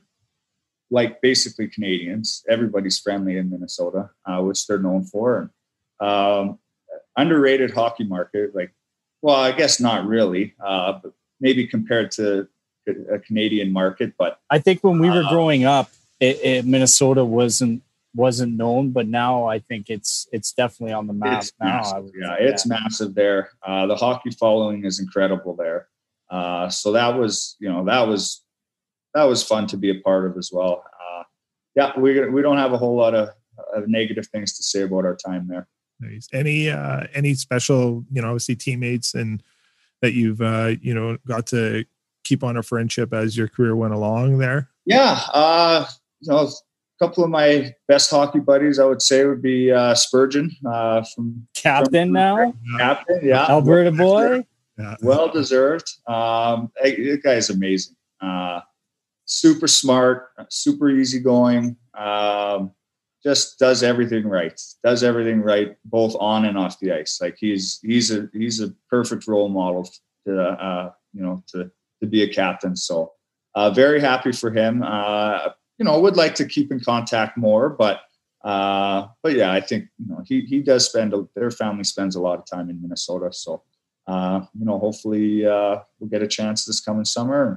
like basically Canadians. Everybody's friendly in Minnesota, uh, which they're known for. And, um, underrated hockey market, like well, I guess not really, uh, but maybe compared to a Canadian market. But I think when we were uh, growing up, it, it, Minnesota wasn't. wasn't known, but now I think it's it's definitely on the map now. I would yeah, say, it's yeah. massive there. Uh, the hockey following is incredible there. Uh, so that was, you know, that was that was fun to be a part of as well. Uh, yeah, we we don't have a whole lot of, of negative things to say about our time there. Nice. Any uh, any special, you know, obviously teammates and that you've uh, you know got to keep on a friendship as your career went along there? Yeah, uh, you know. A couple of my best hockey buddies, I would say, would be uh, Spurgeon uh, from captain from, now. Captain, yeah, Alberta boy, yeah. Well deserved. Um, that guy is amazing. Uh, super smart, super easygoing. Um, just does everything right. Does everything right, both on and off the ice. Like he's he's a he's a perfect role model to uh, you know to to be a captain. So uh, very happy for him. Uh, You know, would like to keep in contact more, but uh, but yeah, I think you know he he does spend a, their family spends a lot of time in Minnesota, so uh, you know hopefully uh, we'll get a chance this coming summer.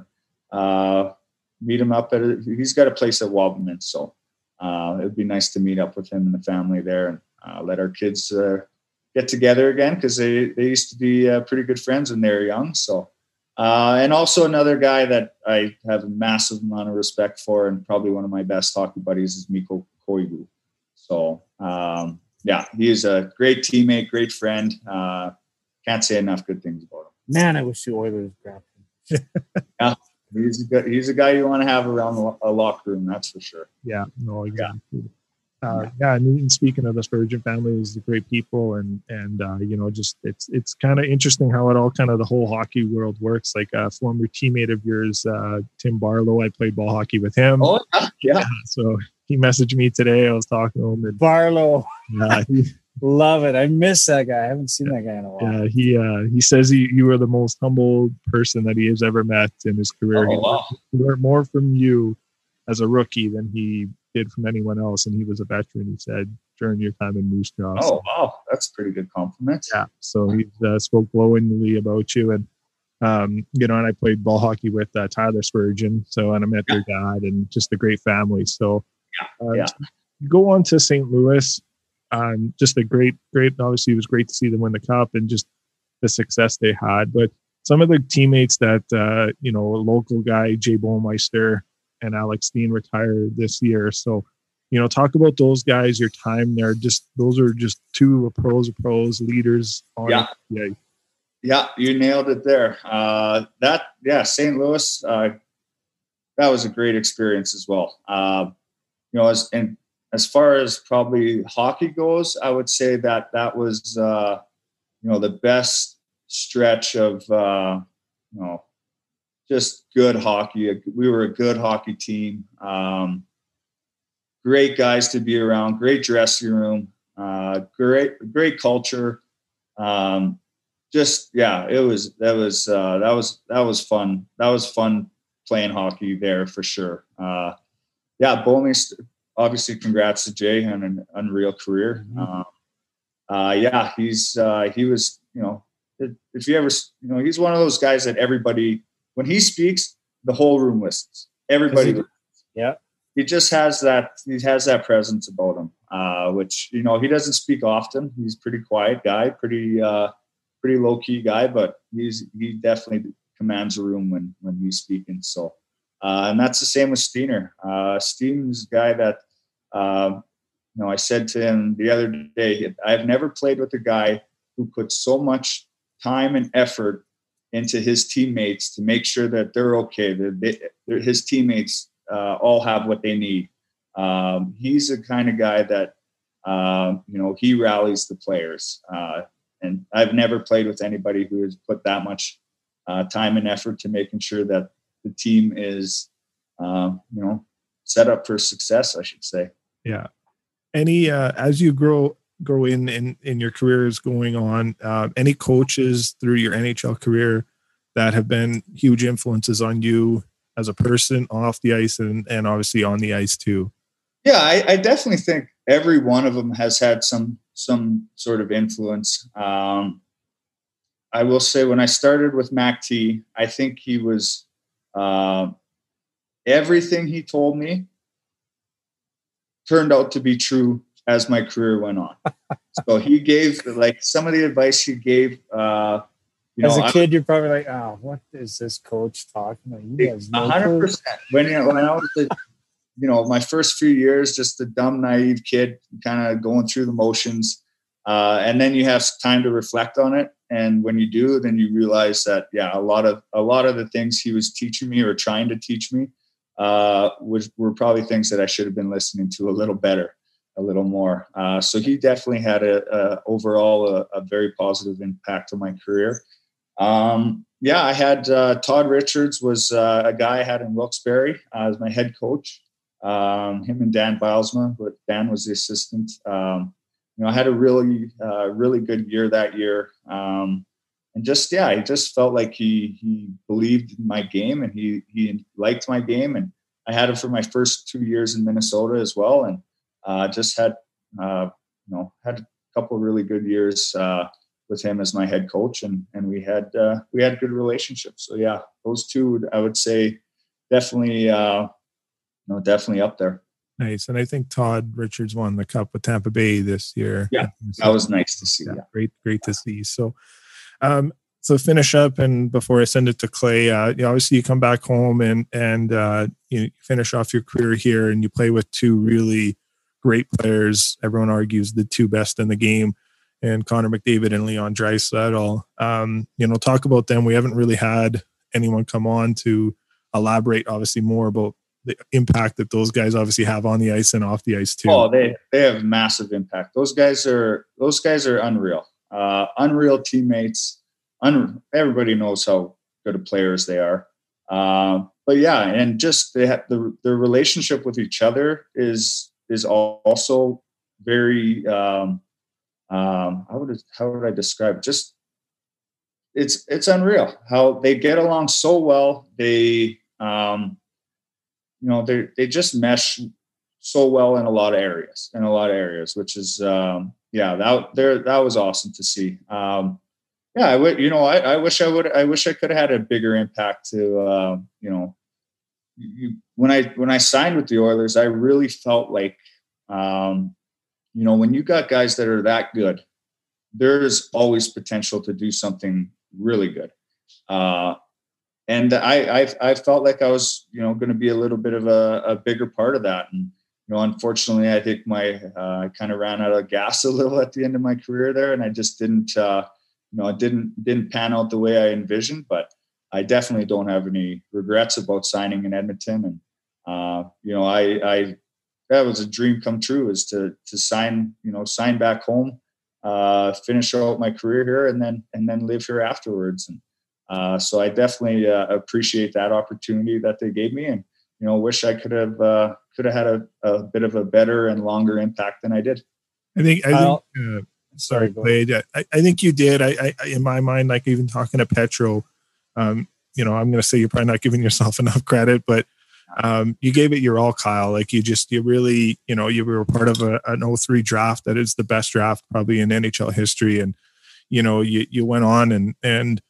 uh, meet him up at a, he's got a place at Wabman, so uh, it would be nice to meet up with him and the family there, and uh, let our kids uh, get together again, because they, they used to be uh, pretty good friends when they were young. So, uh, and also another guy that I have a massive amount of respect for, and probably one of my best hockey buddies, is Mikko Koivu. So, um, yeah, he is a great teammate, great friend. Uh, can't say enough good things about him. Man, I wish the Oilers grabbed him. Yeah, he's a good, he's a guy you want to have around a locker room, that's for sure. Yeah, no, exactly. Yeah. Uh, yeah, and speaking of the Spurgeon family, is great people, and and uh, you know, just it's it's kind of interesting how it all kind of the whole hockey world works. Like a former teammate of yours, uh, Tim Barlow, I played ball hockey with him. Oh yeah, yeah. So he messaged me today. I was talking to him. And, Barlow, yeah, he, love it. I miss that guy. I haven't seen that guy in a while. yeah, he uh, he says he, you were the most humble person that he has ever met in his career. Oh, he wow. learned, learned more from you as a rookie than he did from anyone else, and he was a veteran, he said, during your time in Moose Jaw. Oh wow, that's a pretty good compliment. Yeah, so he uh, spoke glowingly about you, and um, you know, and I played ball hockey with uh, Tyler Spurgeon, so, and I met their dad, and just a great family. So uh, yeah. Go on to Saint Louis, um, just a great, great. Obviously, it was great to see them win the cup and just the success they had. But some of the teammates that uh, you know, a local guy, Jay Bowmeister and Alex Steen, retired this year. So, you know, talk about those guys, your time there. Just those are just two pros of pros, leaders on Yeah. yeah. Yeah, you nailed it there. Uh, that, yeah, Saint Louis, uh, that was a great experience as well. Uh, you know, as and as far as probably hockey goes, I would say that that was, uh, you know, the best stretch of, uh, you know, just good hockey. We were a good hockey team. Um, great guys to be around. Great dressing room. Uh, great, great culture. Um, just yeah, it was that was uh, that was that was fun. That was fun playing hockey there for sure. Uh, yeah, Bowley. Obviously, congrats to Jay on an unreal career. Mm-hmm. Uh, uh, yeah, he's uh, he was you know if you ever you know he's one of those guys that everybody. When he speaks, the whole room listens. Everybody, He, yeah. He just has that. He has that presence about him, uh, which you know he doesn't speak often. He's a pretty quiet guy, pretty, uh, pretty low key guy, but he's he definitely commands a room when when he's speaking. So, uh, and that's the same with Steiner. Uh, Steen's a guy that, uh, you know, I said to him the other day, I've never played with a guy who puts so much time and effort into his teammates to make sure that they're okay, that they, they're, his teammates uh, all have what they need. Um, he's the kind of guy that, um, you know, he rallies the players. Uh, and I've never played with anybody who has put that much uh, time and effort to making sure that the team is, um, you know, set up for success, I should say. Yeah. Any, uh, as you grow, grow in, in, in your careers going on, uh, any coaches through your N H L career that have been huge influences on you as a person off the ice and, and obviously on the ice too? Yeah, I, I definitely think every one of them has had some, some sort of influence. Um, I will say when I started with Mac T, I think he was, uh, everything he told me turned out to be true as my career went on. So he gave, like, some of the advice he gave, uh, you as know, a kid, I, you're probably like, oh, what is this coach talking about? He has no one hundred percent. When, you know, when I was, the, you know, my first few years, just a dumb, naive kid, kind of going through the motions. Uh, and then you have time to reflect on it. And when you do, then you realize that, yeah, a lot of, a lot of the things he was teaching me or trying to teach me uh, was, were probably things that I should have been listening to a little better. A little more. Uh, so he definitely had a, a overall a, a very positive impact on my career. Um, yeah, I had uh, Todd Richards was uh, a guy I had in Wilkes-Barre uh, as my head coach. Um, him and Dan Bilesma, but Dan was the assistant. Um, you know, I had a really, uh, really good year that year. Um, and just, yeah, he just felt like he, he believed in my game and he, he liked my game. And I had him for my first two years in Minnesota as well. And Uh, just had, uh, you know, had a couple of really good years uh, with him as my head coach, and and we had uh, we had good relationships. So yeah, those two I would say definitely, uh, you know, definitely up there. Nice. And I think Todd Richards won the cup with Tampa Bay this year. Yeah, that was nice to see. Yeah, yeah. great, great to see. So, um, so finish up, and before I send it to Clay, uh, you know, obviously you come back home and and uh, you finish off your career here, and you play with two really great players. Everyone argues the two best in the game, and Connor McDavid and Leon Draisaitl. Um, you know, talk about them. We haven't really had anyone come on to elaborate, obviously, more about the impact that those guys obviously have on the ice and off the ice too. Oh, they they have massive impact. Those guys are those guys are unreal, uh, unreal teammates. Un- everybody knows how good of players they are. Uh, but yeah, and just they have the their relationship with each other is is also very. Um, um, how would it, how would I describe it? Just it's it's unreal how they get along so well. They um, you know, they they just mesh so well in a lot of areas, in a lot of areas, which is, um, yeah, that there that was awesome to see. Um, yeah, I would, you know, I, I wish I would, I wish I could have had a bigger impact to, uh, you know, you, when I when I signed with the Oilers, I really felt like, um, you know, when you got guys that are that good, there's always potential to do something really good. Uh, And I, I, I felt like I was, you know, going to be a little bit of a, a bigger part of that. And, you know, unfortunately, I think my, uh, I kind of ran out of gas a little at the end of my career there. And I just didn't, uh, you know, it didn't, didn't pan out the way I envisioned, but I definitely don't have any regrets about signing in Edmonton. And, uh, you know, I, I, that was a dream come true, is to, to sign, you know, sign back home, uh, finish out my career here, and then, and then live here afterwards. And, Uh, so I definitely uh, appreciate that opportunity that they gave me, and, you know, wish I could have uh, could have had a, a bit of a better and longer impact than I did. I think, I think uh, sorry, Blade. I, I think you did. I, I, in my mind, like even talking to Petro, um, you know, I'm going to say you're probably not giving yourself enough credit, but um, you gave it your all, Kyle. Like you just, you really, you know, you were part of a, an oh three draft that is the best draft probably in N H L history. And, you know, you, you went on and, and,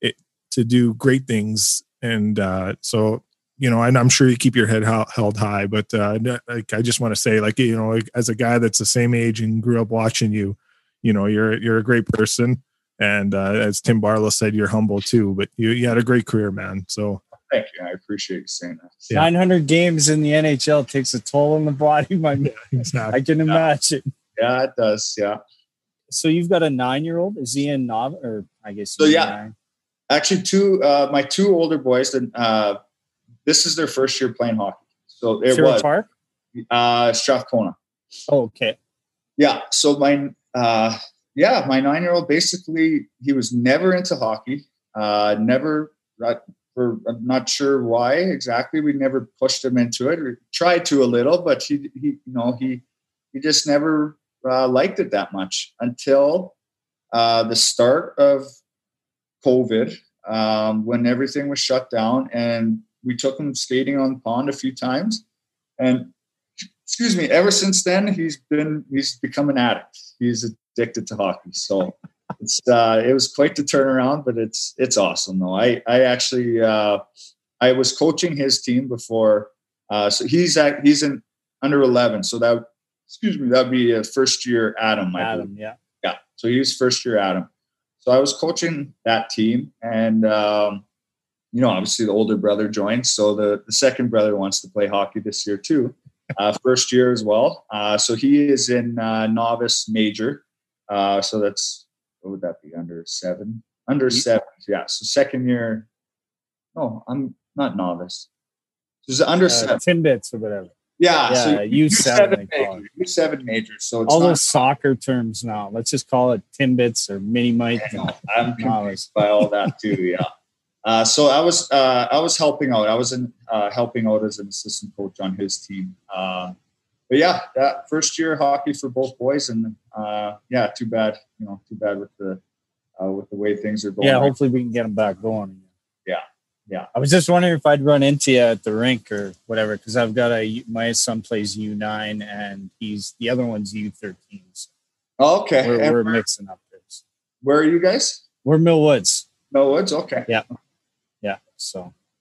to do great things. And uh, so, you know, and I'm sure you keep your head held high, but uh, like, I just want to say, like, you know, like, as a guy that's the same age and grew up watching you, you know, you're, you're a great person. And uh, as Tim Barlow said, you're humble too, but you, you had a great career, man. So thank you. I appreciate you saying that. Yeah. nine hundred games in the N H L takes a toll on the body, my man. Yeah, exactly. I can yeah. imagine. Yeah, it does. Yeah. So you've got a nine-year-old. Is he in Nov? Or I guess. So yeah. Nine? Actually, two uh, my two older boys. Uh, this is their first year playing hockey. So it Sherwood was Park? uh, Strathcona. Oh, okay. Yeah. So my uh, yeah, my nine year old, basically he was never into hockey. Uh, never. Not, for, I'm not sure why exactly. We never pushed him into it. We tried to a little, but he he you know he he just never uh, liked it that much until uh, the start of COVID, um, when everything was shut down, and we took him skating on the pond a few times. And excuse me, ever since then, he's been, he's become an addict. He's addicted to hockey. So it's, uh, it was quite the turnaround, but it's, it's awesome though. I, I actually, uh, I was coaching his team before. Uh, so he's at, he's in under eleven. So that, excuse me, that'd be a first year Adam. Adam, yeah. Yeah. So he was first year Adam. So I was coaching that team, and, um, you know, obviously the older brother joined. So the, the second brother wants to play hockey this year too, uh, first year as well. Uh, so he is in uh, novice major. Uh, so that's, what would that be, under seven? Under seven, yeah. So second year, no, I'm not novice. So it's under uh, seven. Timbits or whatever. Yeah, yeah so U seven, major, U seven major. So it's all not, those soccer terms now. Let's just call it Timbits or mini mite. I'm confused by all that too. Yeah. Uh, so I was uh, I was helping out. I was in uh, helping out as an assistant coach on his team. Uh, but yeah, that first year hockey for both boys, and uh, yeah, too bad. You know, too bad with the uh, with the way things are going. Yeah, hopefully we can get them back going. Yeah. Yeah, I was just wondering if I'd run into you at the rink or whatever, because I've got a my son plays U nine and he's the other one's U thirteen. So oh, okay, we're, we're where, mixing up this. Where are you guys? We're Mill Woods. Mill Woods, okay. Yeah, yeah. So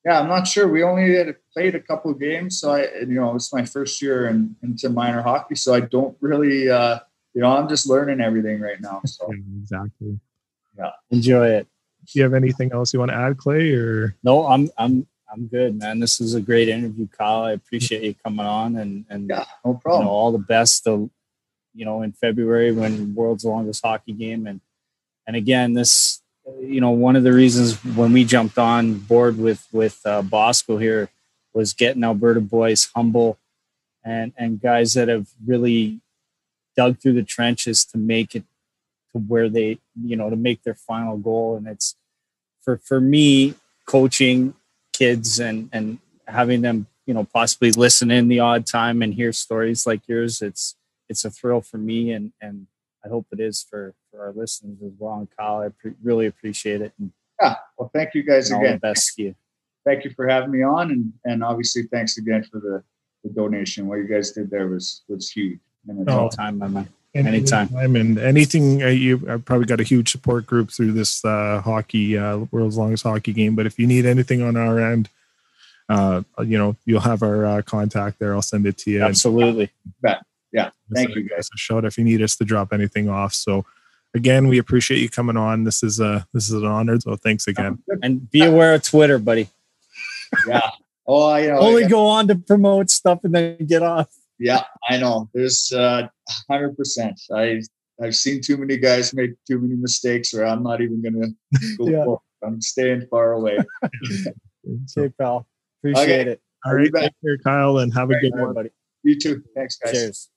Yeah, I'm not sure. We only had played a couple of games, so I, you know, it's my first year in, into minor hockey, so I don't really, uh, you know, I'm just learning everything right now. So Yeah, exactly. yeah, Enjoy it. Do you have anything else you want to add, Clay? Or No, I'm I'm I'm good, man. This was a great interview, Kyle. I appreciate you coming on, and and yeah, no you problem. know, all the best. To, you know, in February when world's longest hockey game, and and again, this, you know, one of the reasons when we jumped on board with with uh, Bosco here was getting Alberta boys humble, and and guys that have really dug through the trenches to make it to where they, you know, to make their final goal. And it's for for me, coaching kids and and having them, you know, possibly listen in the odd time and hear stories like yours. It's it's a thrill for me, and and I hope it is for, for our listeners as well. And Kyle, I pre- really appreciate it. And, Yeah, well, thank you guys and again. all the best to you. Thank you for having me on, and and obviously thanks again for the, the donation. What you guys did there was was huge. And it's Oh. all Anytime, my man. Any- Anytime. anytime. And anything, uh, you I've probably got a huge support group through this uh, hockey, uh, world's longest hockey game. But if you need anything on our end, uh, you know, you'll have our uh, contact there. I'll send it to you. Absolutely. Bet. Yeah, thank So you guys. a shout if you need us to drop anything off. So again, we appreciate you coming on. This is a this is an honor. So thanks again. And be aware of Twitter, buddy. Yeah. Oh, you know, Only I- go on to promote stuff and then get off. Yeah, I know. There's uh hundred percent. I I've seen too many guys make too many mistakes, or I'm not even gonna go. Yeah. for it. I'm staying far away. So, Okay, pal. Appreciate Okay. it. all right, bet. take care, Kyle, and have a All right, good All right, one. buddy. You too. Thanks, guys. Cheers.